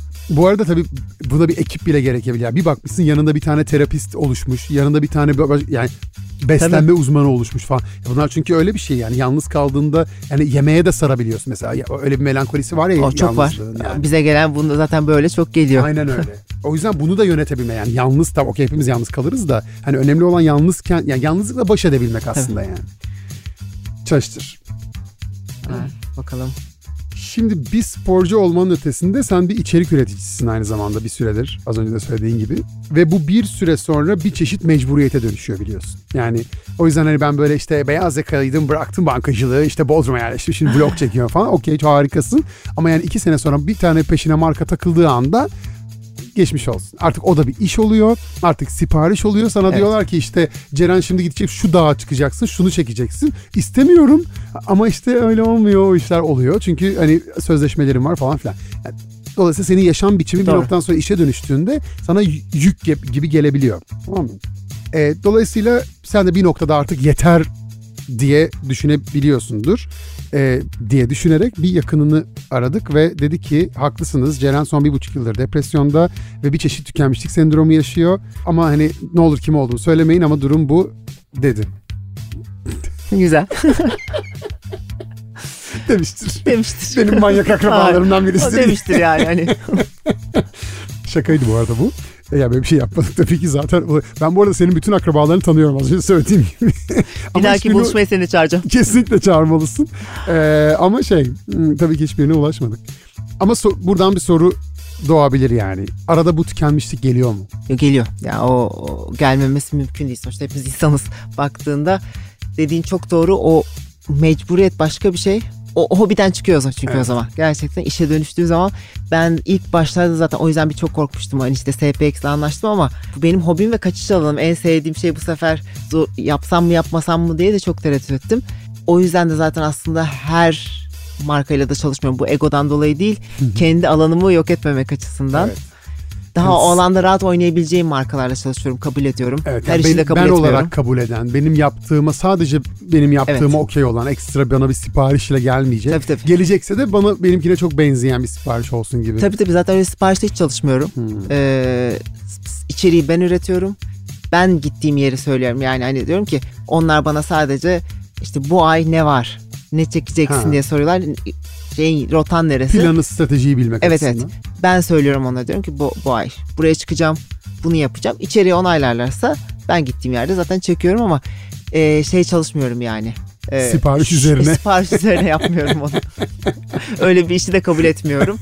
Bu arada tabii buna bir ekip bile gerekebilir. Yani bir bakmışsın yanında bir tane terapist oluşmuş. Yanında bir tane yani beslenme tabii. uzmanı oluşmuş falan. Bunlar çünkü öyle bir şey yani, yalnız kaldığında yani yemeğe de sarabiliyorsun mesela. Öyle bir melankolisi var ya. O çok var. Yani. Bize gelen bunda zaten böyle çok geliyor. Aynen öyle. O yüzden bunu da yönetebilme, yani yalnız tabii, okey hepimiz yalnız kalırız da hani önemli olan yalnızken, yani yalnızlıkla baş edebilmek aslında tabii. Yani. Çalıştır. Ha, bakalım. Şimdi bir sporcu olmanın ötesinde sen bir içerik üreticisisin aynı zamanda bir süredir. Az önce de söylediğin gibi. Ve bu bir süre sonra bir çeşit mecburiyete dönüşüyor biliyorsun. Yani o yüzden hani ben böyle işte beyaz yakalıydım, bıraktım bankacılığı, işte Bodrum'a yerleştim, şimdi vlog çekiyorum falan. Okey, harikasın. Ama yani iki sene sonra bir tane peşine marka takıldığı anda geçmiş olsun. Artık o da bir iş oluyor. Artık sipariş oluyor. Sana evet. diyorlar ki işte Ceren şimdi gidecek, şu dağa çıkacaksın, şunu çekeceksin. İstemiyorum ama işte öyle olmuyor, o işler oluyor. Çünkü hani sözleşmelerim var falan filan. Yani, dolayısıyla senin yaşam biçimi Doğru. bir noktadan sonra işe dönüştüğünde sana yük gibi gelebiliyor. Tamam mı? E, dolayısıyla sen de bir noktada artık yeter diye düşünebiliyorsundur. E, diye düşünerek bir yakınını aradık ve dedi ki haklısınız, Ceren son bir buçuk yıldır depresyonda ve bir çeşit tükenmişlik sendromu yaşıyor. Ama hani ne olur kim olduğunu söylemeyin ama durum bu dedi. Güzel. Demiştir. Demiştir. Benim manyak akrabalarımdan birisi. O demiştir yani. Hani. Şakaydı bu arada bu. E ya böyle bir şey yapmadık tabii ki zaten. Ben bu arada senin bütün akrabalarını tanıyorum az önce söylediğim gibi. Bir dahaki buluşmaya seni çağıracağım. Kesinlikle çağırmalısın. Ee, ama şey tabii ki hiçbirine ulaşmadık. Ama so- buradan bir soru doğabilir yani. Arada bu tükenmişlik geliyor mu? Geliyor. Yani o, o gelmemesi mümkün değil. Sonuçta hepimiz insanız. Baktığında dediğin çok doğru. O mecburiyet başka bir şey. O, o hobiden çıkıyoruz çünkü evet. o zaman. Gerçekten işe dönüştüğü zaman ben ilk başlarda zaten o yüzden bir çok korkmuştum. Hani işte S P X'le anlaştım ama bu benim hobim ve kaçış alanım. En sevdiğim şey bu sefer zor, yapsam mı yapmasam mı diye de çok tereddüt ettim. O yüzden de zaten aslında her markayla da çalışmıyorum. Bu egodan dolayı değil. Kendi alanımı yok etmemek açısından. Evet. Daha evet. o alanda rahat oynayabileceğim markalarla çalışıyorum. Kabul ediyorum. Evet, her yani işi ben, de kabul ben etmiyorum. Ben olarak kabul eden, benim yaptığıma sadece benim yaptığıma evet. okey olan, ekstra bana bir siparişle gelmeyecek. Tabii, tabii. Gelecekse de bana benimkine çok benzeyen bir sipariş olsun gibi. Tabii tabii zaten öyle siparişte hiç çalışmıyorum. Hmm. Ee, içeriği ben üretiyorum. Ben gittiğim yeri söylüyorum. Yani hani diyorum ki onlar bana sadece işte bu ay ne var? Ne çekeceksin ha. diye soruyorlar. Şey, rotan neresi? Planı, stratejiyi bilmek evet, açısından. Evet. Ben söylüyorum ona, diyorum ki bu, bu ay buraya çıkacağım, bunu yapacağım. İçeriği onaylarlarsa ben gittiğim yerde zaten çekiyorum ama e, şey çalışmıyorum yani. E, sipariş üzerine. Sipariş üzerine yapmıyorum onu. Öyle bir işi de kabul etmiyorum.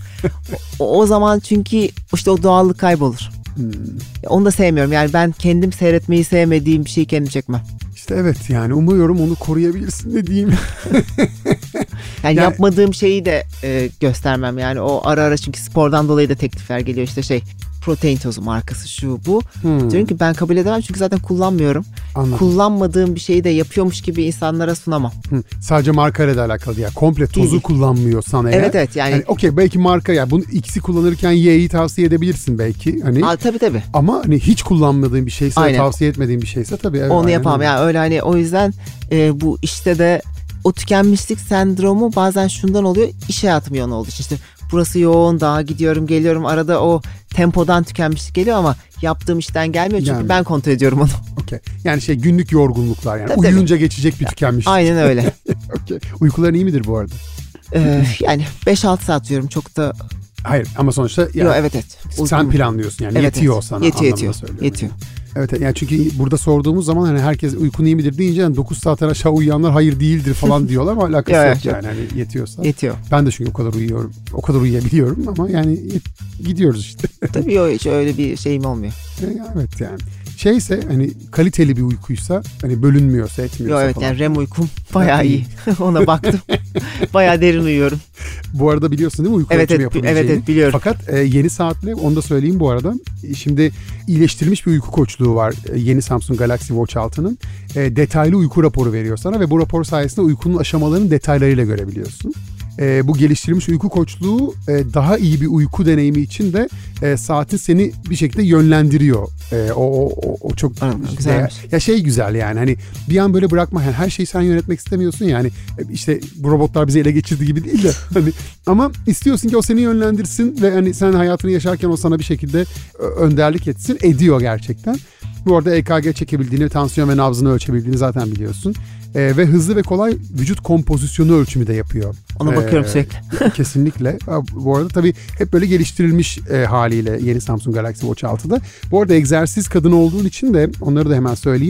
O, o zaman çünkü işte o doğallık kaybolur. Hmm. Onu da sevmiyorum. Yani ben kendim seyretmeyi sevmediğim bir şeyi kendim çekmem. İşte evet yani umuyorum onu koruyabilirsin ne diyeyim. Yani, yani yapmadığım şeyi de e, göstermem. Yani o ara ara çünkü spordan dolayı da teklifler geliyor. İşte şey protein tozu markası şu bu. Hmm. Diyorum ki ben kabul edemem çünkü zaten kullanmıyorum. Anladım. Kullanmadığım bir şeyi de yapıyormuş gibi insanlara sunamam. Hmm. Sadece markayla da alakalı ya. Komple tozu değil. Kullanmıyorsan eğer. Evet evet yani. yani okey belki marka ya bunu X'i kullanırken Y'yi tavsiye edebilirsin belki. Hani. Aa, tabii tabii. Ama hani hiç kullanmadığın bir şeyse, aynen. Tavsiye etmediğin bir şeyse tabii. Evet, onu yapamam yani öyle hani o yüzden e, bu işte de o tükenmişlik sendromu bazen şundan oluyor. İş hayatım yoğun olduğu için işte burası yoğun, daha gidiyorum geliyorum, arada o tempodan tükenmişlik geliyor ama yaptığım işten gelmiyor çünkü yani. Ben kontrol ediyorum onu. Okey. Yani şey günlük yorgunluklar yani. Tabii, uyuyunca tabii. Geçecek bir tükenmişlik. Aynen öyle. Okey. Uykuların iyi midir bu arada? Ee, yani beş altı saat uyuyorum çok da. Hayır ama sonuçta yani Yo, evet evet. Sen Uykum. Planlıyorsun yani evet, yetiyor evet. sana yetiyor, anlamında yetiyor. söylüyorum. Yetiyor. Evet yani çünkü burada sorduğumuz zaman hani herkes uykun iyi midir deyince yani dokuz saatten aşağı uyuyanlar hayır değildir falan diyorlar ama alakası yok, yok yani hani yetiyorsa. Yetiyor. Ben de çünkü o kadar uyuyorum. O kadar uyuyabiliyorum ama yani gidiyoruz işte. Tabii yok hiç öyle bir şeyim olmuyor. Evet yani. Şeyse hani kaliteli bir uykuysa hani bölünmüyorsa etmiyorsa Yo, evet falan. Yani R E M uykum bayağı iyi. Ona baktım. Bayağı derin uyuyorum. Bu arada biliyorsun değil mi uyku evet, ölçümü evet, yapabileceğini? Evet evet biliyorum. Fakat e, yeni saatle onu da söyleyeyim bu arada. Şimdi iyileştirilmiş bir uyku koçluğu var e, yeni Samsung Galaxy Watch altının. E, detaylı uyku raporu veriyor sana ve bu rapor sayesinde uykunun aşamalarını detaylarıyla görebiliyorsun. E, bu geliştirilmiş uyku koçluğu e, daha iyi bir uyku deneyimi için de e, saatin seni bir şekilde yönlendiriyor. E, o, o, o çok güzel. Ya şey güzel yani hani bir an böyle bırakma yani her şeyi sen yönetmek istemiyorsun yani işte bu robotlar bizi ele geçirdi gibi değil de hani ama istiyorsun ki o seni yönlendirsin ve hani sen hayatını yaşarken o sana bir şekilde önderlik etsin, ediyor gerçekten. Bu arada E K G çekebildiğini, tansiyon ve nabzını ölçebildiğini zaten biliyorsun. Ee, ve hızlı ve kolay vücut kompozisyonu ölçümü de yapıyor. Ona bakıyorum ee, sürekli. Kesinlikle. Bu arada tabii hep böyle geliştirilmiş e, haliyle yeni Samsung Galaxy Watch altıda. Bu arada egzersiz kadın olduğun için de onları da hemen söyleyeyim.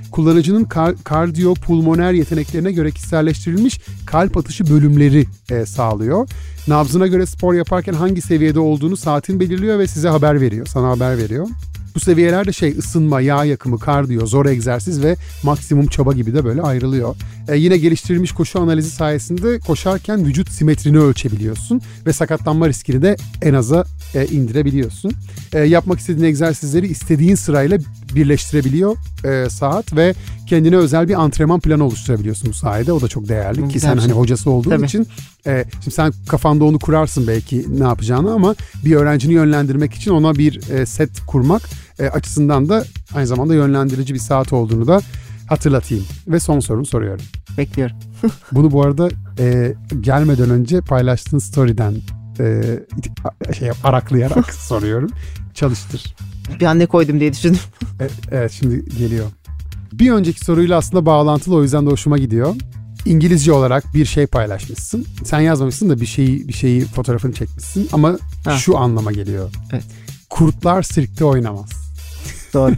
kullanıcının kar- kardiyopulmoner yeteneklerine göre kişiselleştirilmiş kalp atışı bölümleri e, sağlıyor. Nabzına göre spor yaparken hangi seviyede olduğunu saatin belirliyor ve size haber veriyor, sana haber veriyor. Bu seviyelerde şey ısınma, yağ yakımı, kardiyo, zor egzersiz ve maksimum çaba gibi de böyle ayrılıyor. Ee, yine geliştirilmiş koşu analizi sayesinde koşarken vücut simetrini ölçebiliyorsun ve sakatlanma riskini de en aza e, indirebiliyorsun. E, yapmak istediğin egzersizleri istediğin sırayla birleştirebiliyor e, saat ve kendine özel bir antrenman planı oluşturabiliyorsun bu sayede. O da çok değerli ki sen hani hocası olduğun Tabii. için e, şimdi sen kafanda onu kurarsın belki ne yapacağını ama bir öğrencini yönlendirmek için ona bir e, set kurmak e, açısından da aynı zamanda yönlendirici bir saat olduğunu da hatırlatayım. Ve son sorumu soruyorum. Bekliyorum. Bunu bu arada e, gelmeden önce paylaştığın story'den e, şey araklayarak soruyorum. Çalıştır. Bir an ne koydum diye düşündüm. Evet, evet şimdi geliyor. Bir önceki soruyla aslında bağlantılı, o yüzden de hoşuma gidiyor. İngilizce olarak bir şey paylaşmışsın. Sen yazmamışsın da bir şeyi bir şeyi fotoğrafını çekmişsin ama ha. şu anlama geliyor. Evet. Kurtlar sirkte oynamaz. Doğru.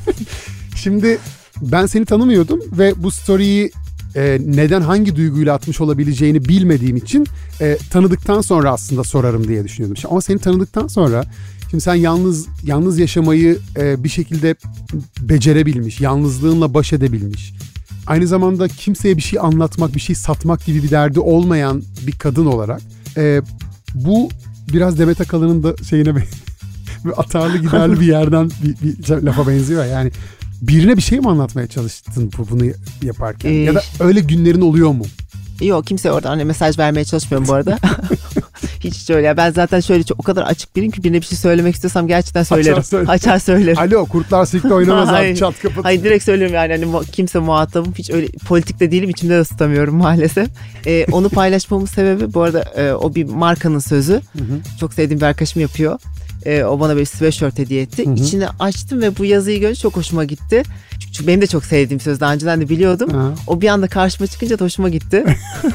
Şimdi ben seni tanımıyordum ve bu story'yi e, neden hangi duyguyla atmış olabileceğini bilmediğim için e, tanıdıktan sonra aslında sorarım diye düşünüyordum. Ama seni tanıdıktan sonra şimdi sen yalnız yalnız yaşamayı e, bir şekilde becerebilmiş, yalnızlığınla baş edebilmiş. Aynı zamanda kimseye bir şey anlatmak, bir şey satmak gibi bir derdi olmayan bir kadın olarak e, bu biraz Demet Akalın'ın da şeyine bir atarlı giderli bir yerden bir, bir lafa benziyor. Yani birine bir şey mi anlatmaya çalıştın bunu yaparken? Ee, ya da öyle günlerin oluyor mu? Yok, kimseye oradan hani mesaj vermeye çalışmıyorum bu arada. Hiç hiç öyle. Ben zaten şöyle çok, o kadar açık biriyim ki birine bir şey söylemek istiyorsam gerçekten söylerim. Açar, söyle. Açar söylerim. Alo, kurtlar sirkte oynamaz abi, çat kapat. Hayır, direkt söylüyorum yani hani kimse muhatabım, hiç öyle politikte değilim, içimde de tutamıyorum maalesef. Ee, onu paylaşmamın sebebi bu arada e, o bir markanın sözü. Hı hı. Çok sevdiğim bir arkadaşım yapıyor. Ee, o bana bir sweatshirt hediye etti. Hı hı. İçini açtım ve bu yazıyı görünce çok hoşuma gitti. Çünkü benim de çok sevdiğim söz, daha önceden de biliyordum. Hı. O bir anda karşıma çıkınca da hoşuma gitti.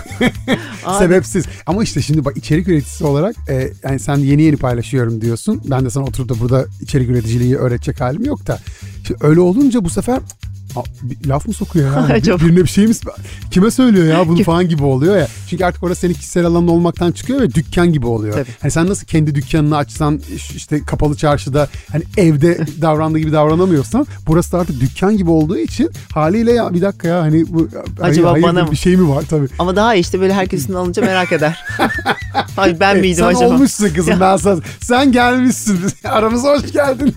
Sebepsiz. Ama işte şimdi bak, içerik üreticisi olarak e, yani sen yeni yeni paylaşıyorum diyorsun. Ben de sana oturup da burada içerik üreticiliği öğretecek halim yok da. Şimdi öyle olunca bu sefer bir laf mı sokuyor ya? Bir, birine bir şey mi? Kime söylüyor ya bunu falan gibi oluyor ya. Çünkü artık orası senin kişisel alanın olmaktan çıkıyor ve dükkan gibi oluyor. Hani sen nasıl kendi dükkanını açsan işte kapalı çarşıda hani evde davrandığı gibi davranamıyorsan, burası da artık dükkan gibi olduğu için haliyle ya bir dakika ya hani bu acaba hayır, bana bir şey mi var tabii. Ama daha iyi işte böyle herkesin alınca merak eder. Hayır, ben miydim sen acaba? Sen olmuşsun kızım ya. Ben sana. Sen gelmişsin. Aramıza hoş geldin.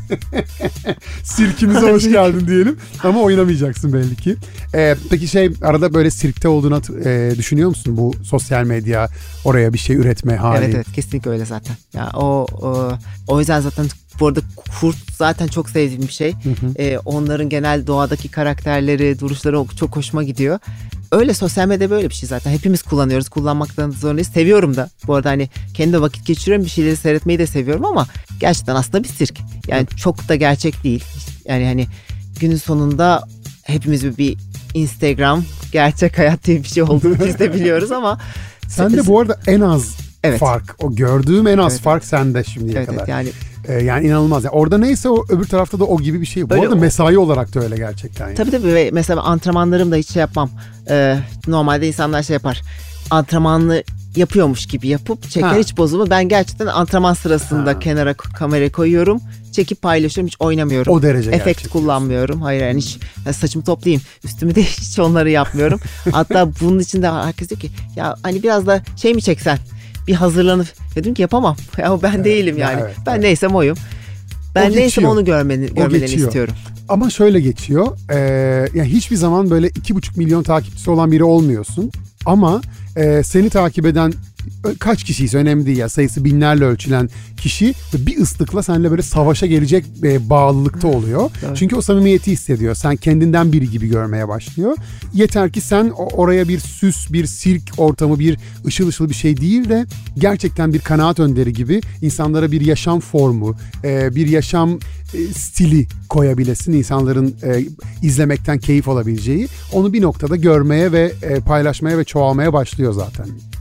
Sirkimize hoş geldin diyelim. Ama oynamayacaksın belli ki. Ee, peki şey, arada böyle sirkte olduğunu e, düşünüyor musun? Bu sosyal medya, oraya bir şey üretme hali. Evet evet, kesinlikle öyle zaten. Ya o, o o yüzden zaten bu arada kurt zaten çok sevdiğim bir şey. Hı hı. Ee, onların genel doğadaki karakterleri, duruşları çok hoşuma gidiyor. Öyle, sosyal medya böyle bir şey zaten. Hepimiz kullanıyoruz. Kullanmaktan zorundayız. Seviyorum da. Bu arada hani kendi vakit geçiriyorum. Bir şeyleri seyretmeyi de seviyorum ama gerçekten aslında bir sirk. Yani hı. çok da gerçek değil. Yani hani günün sonunda hepimiz bir, bir Instagram gerçek hayat diye bir şey olduğunu biz de biliyoruz ama sen de bu arada en az evet. fark, o gördüğüm en az evet. fark sende şimdiye evet, kadar. Evet, yani ee, yani inanılmaz. Yani orada neyse o öbür tarafta da o gibi bir şey. Bu öyle arada o, mesai olarak da öyle gerçekten. Yani. Tabii tabii. Ve mesela antrenmanlarım da hiç şey yapmam. Ee, normalde insanlar şey yapar. Antrenmanlı yapıyormuş gibi yapıp çeker, ha. hiç bozulma. Ben gerçekten antrenman sırasında ha. kenara kamerayı koyuyorum. Çekip paylaşıyorum, hiç oynamıyorum. O derece efekt gerçekten. kullanmıyorum. Hayır yani hiç yani saçımı toplayayım. Üstümü de hiç onları yapmıyorum. Hatta bunun için de herkes diyor ki ya hani biraz da şey mi çeksen? Bir hazırlanıp dedim ki yapamam. Ya ben evet, değilim yani. Evet, ben evet. neysem oyum. Ben neysem onu görmeni, görmelerini istiyorum. Ama şöyle geçiyor. E, yani hiçbir zaman böyle iki buçuk milyon takipçisi olan biri olmuyorsun. Ama e, seni takip eden kaç kişiyse önemli değil ya, sayısı binlerle ölçülen kişi bir ıslıkla seninle böyle savaşa gelecek e, bağlılıkta oluyor. Evet. Çünkü o samimiyeti hissediyor. Sen kendinden biri gibi görmeye başlıyor. Yeter ki sen oraya bir süs, bir sirk ortamı, bir ışıl ışıl bir şey değil de gerçekten bir kanaat önderi gibi insanlara bir yaşam formu, e, bir yaşam e, stili koyabilesin. İnsanların e, izlemekten keyif alabileceği. Onu bir noktada görmeye ve e, paylaşmaya ve çoğalmaya başlıyor zaten.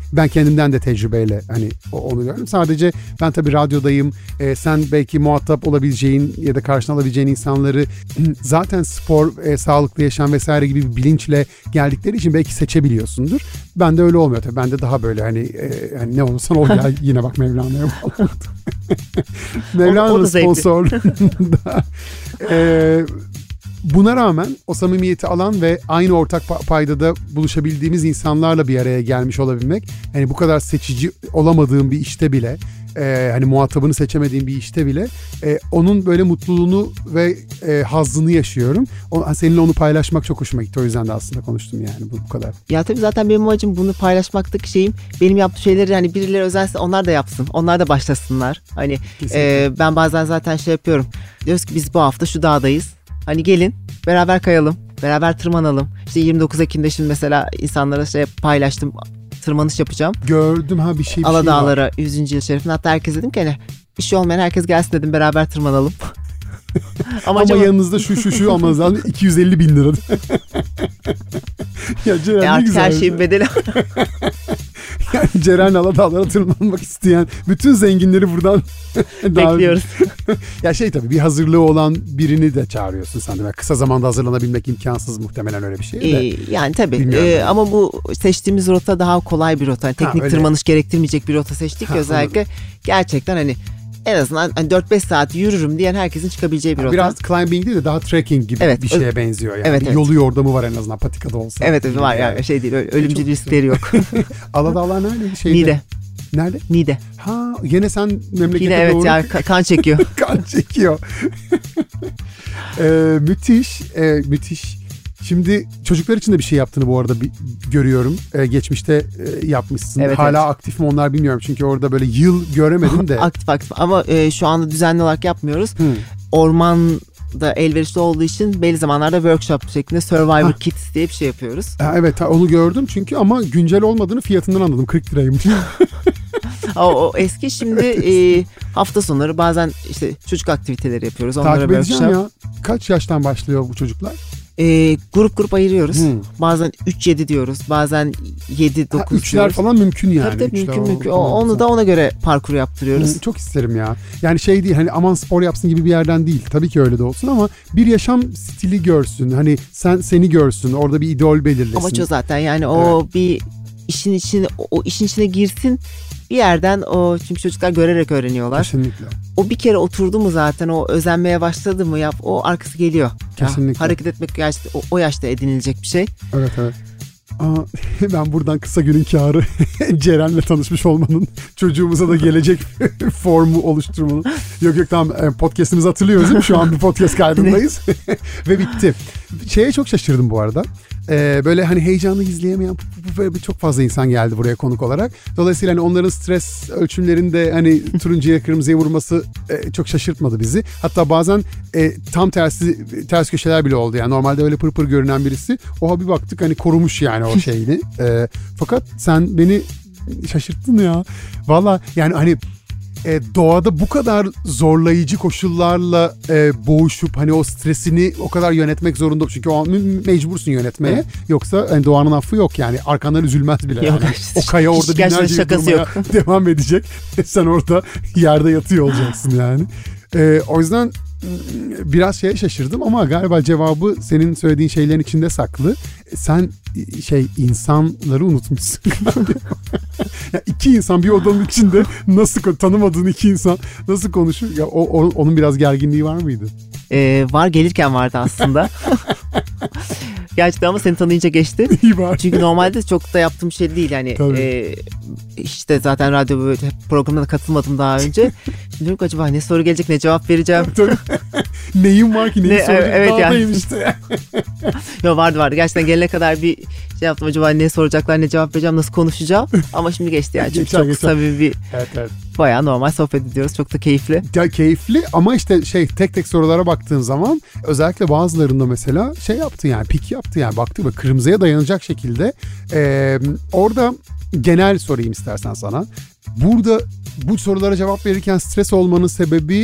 ben kendimden de tecrübeyle hani onu gördüm. Sadece ben tabii radyodayım. E, sen belki muhatap olabileceğin ya da karşına alabileceğin insanları zaten spor, e, sağlıklı yaşam vesaire gibi bir bilinçle geldikleri için belki seçebiliyorsundur. Ben de öyle olmuyor tabii. Ben de daha böyle hani, e, hani ne olursan ol ya yine bak Mevlana'ya bağlandım. Mevlana'nın sponsorluğunda. e, Buna rağmen o samimiyeti alan ve aynı ortak paydada buluşabildiğimiz insanlarla bir araya gelmiş olabilmek, hani bu kadar seçici olamadığım bir işte bile, e, hani muhatabını seçemediğim bir işte bile e, onun böyle mutluluğunu ve e, hazzını yaşıyorum. O, seninle onu paylaşmak çok hoşuma gitti. O yüzden de aslında konuştum yani bu, bu kadar. Ya tabii zaten benim amacım bunu paylaşmaktaki şeyim. Benim yaptığım şeyleri hani birileri özelse onlar da yapsın. Onlar da başlasınlar. Hani e, ben bazen zaten şey yapıyorum. Diyoruz ki biz bu hafta şu dağdayız. Hani gelin beraber kayalım, beraber tırmanalım. İşte yirmi dokuz Ekim'de şimdi mesela insanlara şey paylaştım, tırmanış yapacağım. Gördüm ha bir şey bir Aladağlara şey yüzüncü yıl şerifine. Hatta herkes dedim ki hani işi olmayan herkes gelsin dedim, beraber tırmanalım. Ama, ama yanınızda şu şu şu almanız lazım iki yüz elli bin lira. Ya Ceren e ne güzel. Her şeyin bedeli. Yani Ceren Aladağlara tırmanmak isteyen bütün zenginleri buradan bekliyoruz. Ya şey tabii bir hazırlığı olan birini de çağırıyorsun sen de. Yani kısa zamanda hazırlanabilmek imkansız muhtemelen öyle bir şey de. Ee, yani tabii ee, ama bu seçtiğimiz rota daha kolay bir rota. Yani teknik ha, tırmanış gerektirmeyecek bir rota seçtik ha, ki özellikle anladım. Gerçekten hani en azından hani dört beş saat yürürüm diyen herkesin çıkabileceği bir rota. Biraz climbing değil de daha trekking gibi evet, bir şeye benziyor yani. Evet, evet. Yolu yordamı var en azından patikada olsa. Evet evet var yani şey değil, ölümcül riskleri yok. Aladağlar nerede? Şeyde. Niğde. Nerede? Niğde. Ha yine sen memlekete yine evet doğru. Ya, kan çekiyor. kan çekiyor. ee, müthiş, e, müthiş. Şimdi çocuklar için de bir şey yaptığını bu arada bir, görüyorum. Ee, geçmişte e, yapmışsın. Evet, Hala evet. aktif mi onlar bilmiyorum. Çünkü orada böyle yıl göremedim de. aktif aktif ama e, şu anda düzenli olarak yapmıyoruz. Hmm. Orman da elverişli olduğu için belli zamanlarda workshop şeklinde Survivor ha. Kits diye bir şey yapıyoruz. Ha, evet onu gördüm çünkü ama güncel olmadığını fiyatından anladım. kırk liraymış. o, o eski şimdi e, hafta sonları bazen işte çocuk aktiviteleri yapıyoruz. Onlara Takip edeceğim ya. Kaç yaştan başlıyor bu çocuklar? E, grup grup ayırıyoruz. Hmm. Bazen üç yedi diyoruz. Bazen yedi dokuz diyoruz. üçler falan mümkün yani. Tabii tabii mümkün mümkün. O, onu da ona göre parkur yaptırıyoruz. Hmm, çok isterim ya. Yani şey değil hani aman spor yapsın gibi bir yerden değil. Tabii ki öyle de olsun ama bir yaşam stili görsün. Hani sen seni görsün. Orada bir idol belirlesin. Amaç o zaten yani o evet. bir işin içine o işin içine girsin. Bir yerden o çünkü çocuklar görerek öğreniyorlar. Kesinlikle. O bir kere oturdu mu zaten o özenmeye başladı mı yap o arkası geliyor. Kesinlikle. Ya, hareket etmek gerçekten o, o yaşta edinilecek bir şey. Evet evet. Aa, ben buradan kısa günün kârı Ceren'le tanışmış olmanın çocuğumuza da gelecek formu oluşturmanın. Yok yok tamam podcast'imizi hatırlıyoruz değil mi? Şu an bir podcast kaydındayız. Ve bitti. Şeye çok şaşırdım bu arada. Ee, böyle hani heyecanlı izleyemeyen böyle çok fazla insan geldi buraya konuk olarak. Dolayısıyla hani onların stres ölçümlerinde hani turuncuya kırmızıya vurması e, çok şaşırtmadı bizi. Hatta bazen e, tam tersi ters köşeler bile oldu. Yani normalde öyle pır pır görünen birisi. Oha bir baktık hani korumuş yani o şeyini. E, fakat sen beni şaşırttın ya. Valla yani hani E, doğada bu kadar zorlayıcı koşullarla e, boğuşup hani o stresini o kadar yönetmek zorunda çünkü o an mecbursun yönetmeye evet. Yoksa yani doğanın affı yok yani arkandan üzülmez bile yani. O kaya orada binlerce durmaya devam edecek sen orada yerde yatıyor olacaksın yani e, o yüzden biraz şeye şaşırdım ama galiba cevabı senin söylediğin şeylerin içinde saklı. Sen şey insanları unutmuşsun. Ya iki insan bir odanın içinde nasıl tanımadığın iki insan nasıl konuşuyor? Ya o, o onun biraz gerginliği var mıydı? Ee, var gelirken vardı aslında. Gerçekten ama seni tanıyınca geçti. İyi var. Çünkü normalde çok da yaptığım şey değil yani. E, işte zaten radyo programına da katılmadım daha önce. Şimdi diyorum ki acaba ne soru gelecek ne cevap vereceğim. Neyim var ki neyi ne, soracak evet, yani. işte. Yok vardı vardı gerçekten gelene kadar bir şey yaptım acaba ne soracaklar ne cevap vereceğim nasıl konuşacağım. Ama şimdi geçti yani çünkü geçer, çok geçer. Kısa bir evet, evet. Bayağı normal sohbet ediyoruz. Çok da keyifli. Ya keyifli ama işte şey tek tek sorulara baktığın zaman özellikle bazılarında mesela şey yaptı yani pik yaptı yani baktı ve kırmızıya dayanacak şekilde ee, orada genel sorayım istersen sana. Burada bu sorulara cevap verirken stres olmanın sebebi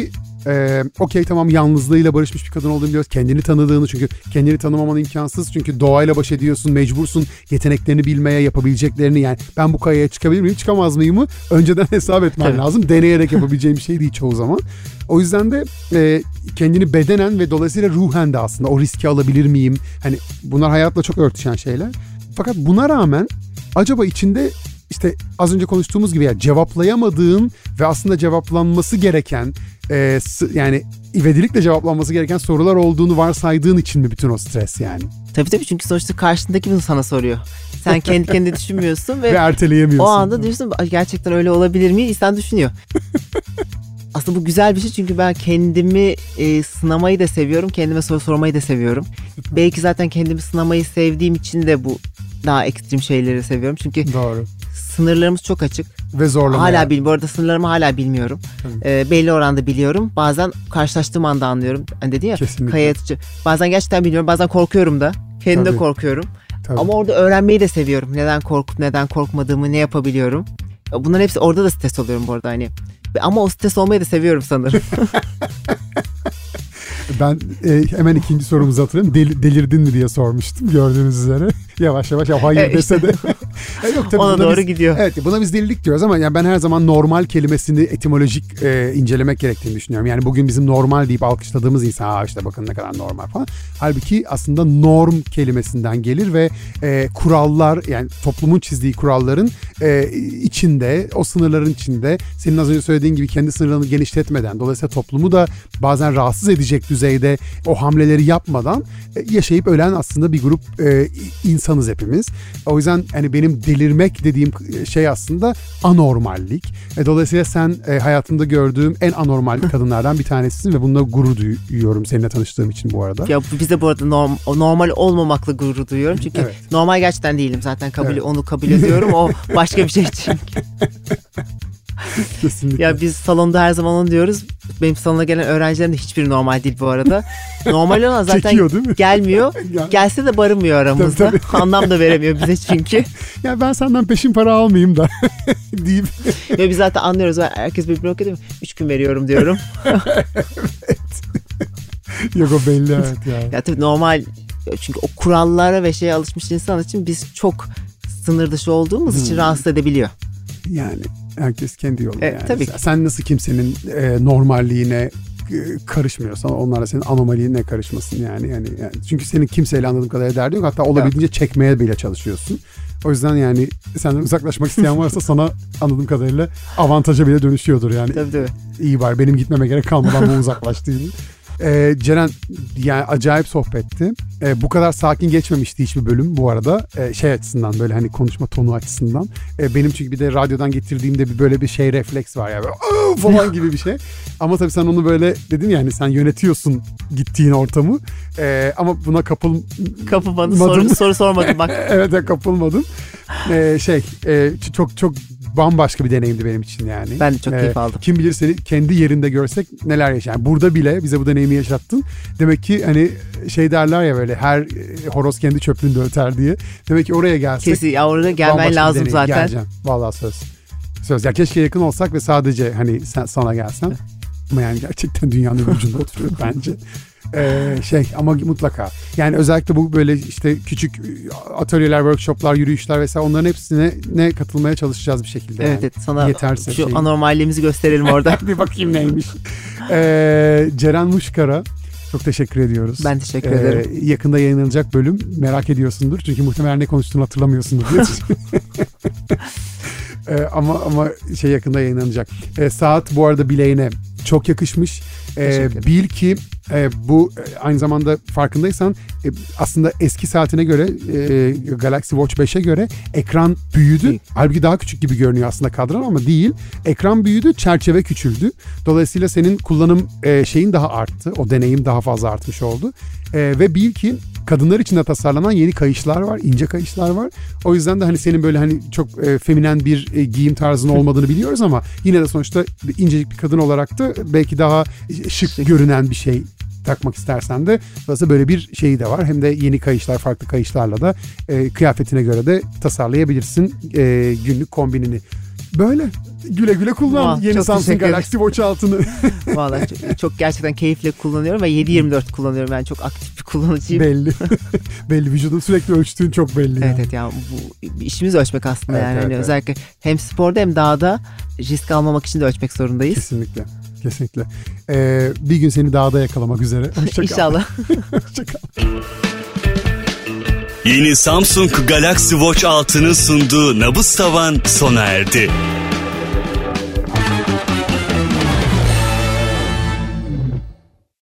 Ee, Okey tamam, yalnızlığıyla barışmış bir kadın olduğunu biliyoruz. Kendini tanıdığını, çünkü kendini tanımaman imkansız. Çünkü doğayla baş ediyorsun, mecbursun yeteneklerini bilmeye, yapabileceklerini. Yani ben bu kayaya çıkabilir miyim, çıkamaz mıyım önceden hesap etmen evet. lazım. Deneyerek yapabileceğim bir şey değil çoğu zaman. O yüzden de e, kendini bedenen ve dolayısıyla ruhen de aslında o riski alabilir miyim? Hani bunlar hayatla çok örtüşen şeyler. Fakat buna rağmen acaba içinde işte az önce konuştuğumuz gibi ya cevaplayamadığın ve aslında cevaplanması gereken e, yani ivedilikle cevaplanması gereken sorular olduğunu varsaydığın için mi bütün o stres yani? Tabii tabii, çünkü sonuçta karşındaki bunu sana soruyor. Sen kendi kendine düşünmüyorsun ve, ve erteleyemiyorsun. O anda diyorsun gerçekten öyle olabilir mi? İnsan düşünüyor. Aslında bu güzel bir şey, çünkü ben kendimi e, sınamayı da seviyorum. Kendime soru sormayı da seviyorum. Süper. Belki zaten kendimi sınamayı sevdiğim için de bu daha ekstrem şeyleri seviyorum. Çünkü doğru. Sınırlarımız çok açık. Ve zorlamaya. Hala bil, bu arada sınırlarımı hala bilmiyorum. E, belli oranda biliyorum. Bazen karşılaştığım anda anlıyorum. Hani dedi ya, kayaya atıcı. Bazen gerçekten bilmiyorum. Bazen korkuyorum da. Kendim de korkuyorum. Tabii. Ama orada öğrenmeyi de seviyorum. Neden korkup neden korkmadığımı, ne yapabiliyorum. Bunların hepsi, orada da stres oluyorum bu arada hani. Ama o stres olmayı da seviyorum sanırım. Ben e, hemen ikinci sorumuzu hatırlıyorum. Del, delirdin mi diye sormuştum gördüğünüz üzere. Yavaş yavaş ya hayır e, dese işte. de. Yok, tabii ona doğru biz, gidiyor. Evet, buna biz delilik diyoruz ama yani ben her zaman normal kelimesini etimolojik e, incelemek gerektiğini düşünüyorum. Yani bugün bizim normal deyip alkışladığımız insan, aa işte bakın ne kadar normal falan. Halbuki aslında norm kelimesinden gelir ve e, kurallar, yani toplumun çizdiği kuralların e, içinde, o sınırların içinde, senin az önce söylediğin gibi kendi sınırlarını genişletmeden, dolayısıyla toplumu da bazen rahatsız edecek düzeyde o hamleleri yapmadan e, yaşayıp ölen aslında bir grup e, insanız hepimiz. O yüzden hani benim delirmek dediğim şey aslında anormallik. E, dolayısıyla sen e, hayatımda gördüğüm en anormal kadınlardan bir tanesisin ve bununla gurur duyuyorum seninle tanıştığım için bu arada. Ya bize bu arada norm, normal olmamakla gurur duyuyorum. Çünkü evet. normal gerçekten değilim zaten, kabul evet. onu kabul ediyorum. O başka bir şey çünkü. Kesinlikle. Ya biz salonda her zaman onu diyoruz. Benim salona gelen öğrencilerin de hiçbiri normal değil bu arada. Normal olan zaten çekiyor, değil mi? Gelmiyor. Gelse de barınmıyor aramızda. Tabii, tabii. Anlam da veremiyor bize çünkü. Ya ben senden peşin para almayayım da deyip. Ve biz zaten anlıyoruz. Herkes birbirine okuyor. Üç gün veriyorum diyorum. Evet. Yok, o belli evet yani. Ya tabii normal, çünkü o kurallara ve şeye alışmış insan için biz çok sınır dışı olduğumuz hmm. için rahatsız edebiliyor. Yani herkes kendi yolunda evet, yani. Tabii. Sen nasıl kimsenin e, normalliğine e, karışmıyorsan, onlara senin anomaliğine karışmasın yani. yani. Yani çünkü senin kimseyle anladığım kadarıyla derdin yok. Hatta olabildiğince evet. çekmeye bile çalışıyorsun. O yüzden yani senden uzaklaşmak isteyen varsa sana anladığım kadarıyla avantaja bile dönüşüyordur yani. Tabii tabii. İyi var, benim gitmeme gerek kalmadan bu uzaklaştığını. Ee, Ceren, yani acayip sohbetti. Ee, bu kadar sakin geçmemişti hiçbir bölüm bu arada. Ee, şey açısından, böyle hani konuşma tonu açısından. Ee, benim çünkü bir de radyodan getirdiğimde bir böyle bir şey refleks var ya, böyle falan gibi bir şey. Ama tabii sen onu böyle dedin yani, sen yönetiyorsun gittiğin ortamı. Ee, ama buna kapıl... Kapılmadım. Soru, soru sormadım bak. Evet, kapılmadım. Ee, şey e, çok çok bambaşka bir deneyimdi benim için yani. Ben de çok ee, keyif aldım. Kim bilir seni kendi yerinde görsek neler yaşar. Yani burada bile bize bu deneyimi yaşattın. Demek ki hani şey derler ya, böyle her horoz kendi çöplüğünde öter diye. Demek ki oraya gelsek. Kesin ya, oraya gelmen lazım zaten. Geleceğim. Vallahi söz. Söz. Ya keşke yakın olsak ve sadece hani sen, sana gelsem. Ama yani gerçekten dünyanın ucunda oturuyor bence. Ee, şey ama mutlaka yani özellikle bu böyle işte küçük atölyeler, workshoplar, yürüyüşler vesaire, onların hepsine ne katılmaya çalışacağız bir şekilde. Evet, yani. evet, sana yeterse şu şey. anormalliğimizi gösterelim orada. Bir bakayım neymiş. Ee, Ceren Muşkara, çok teşekkür ediyoruz. Ben teşekkür ee, ederim. Yakında yayınlanacak bölüm merak ediyorsundur çünkü muhtemelen ne konuştuğunu hatırlamıyorsundur diye. ee, ama ama şey yakında yayınlanacak. Ee, saat bu arada bileğine çok yakışmış. Ee, bil ki e, bu e, aynı zamanda farkındaysan e, aslında eski saatine göre e, Galaxy Watch beşe göre ekran büyüdü. Değil. Halbuki daha küçük gibi görünüyor aslında kadran ama değil. Ekran büyüdü, çerçeve küçüldü. Dolayısıyla senin kullanım e, şeyin daha arttı. O deneyim daha fazla artmış oldu. E, ve bil ki kadınlar için de tasarlanan yeni kayışlar var, ince kayışlar var. O yüzden de hani senin böyle hani çok e, feminen bir e, giyim tarzının olmadığını biliyoruz ama yine de sonuçta incecik bir kadın olarak da belki daha şık, şık. görünen bir şey takmak istersen de dolayısıyla böyle bir şeyi de var. Hem de yeni kayışlar, farklı kayışlarla da e, kıyafetine göre de tasarlayabilirsin e, günlük kombinini. Böyle güle güle kullan Vallahi yeni çok Samsung teşekkür ederim. Galaxy Watch altını. Vallahi çok, çok gerçekten keyifle kullanıyorum ve yedi yirmi dört kullanıyorum. Yani çok aktif bir kullanıcıyım. Belli. Belli. Vücudun sürekli ölçtüğün çok belli. Evet yani. evet yani bu işimizi ölçmek aslında Evet, yani. evet, Hani evet. özellikle hem sporda hem dağda risk almamak için de ölçmek zorundayız. Kesinlikle. Kesinlikle. Ee, bir gün seni dağda yakalamak üzere. Hoşça kal. İnşallah. Hoşça kal. Yeni Samsung Galaxy Watch altının sunduğu Nabız Tavan sona erdi.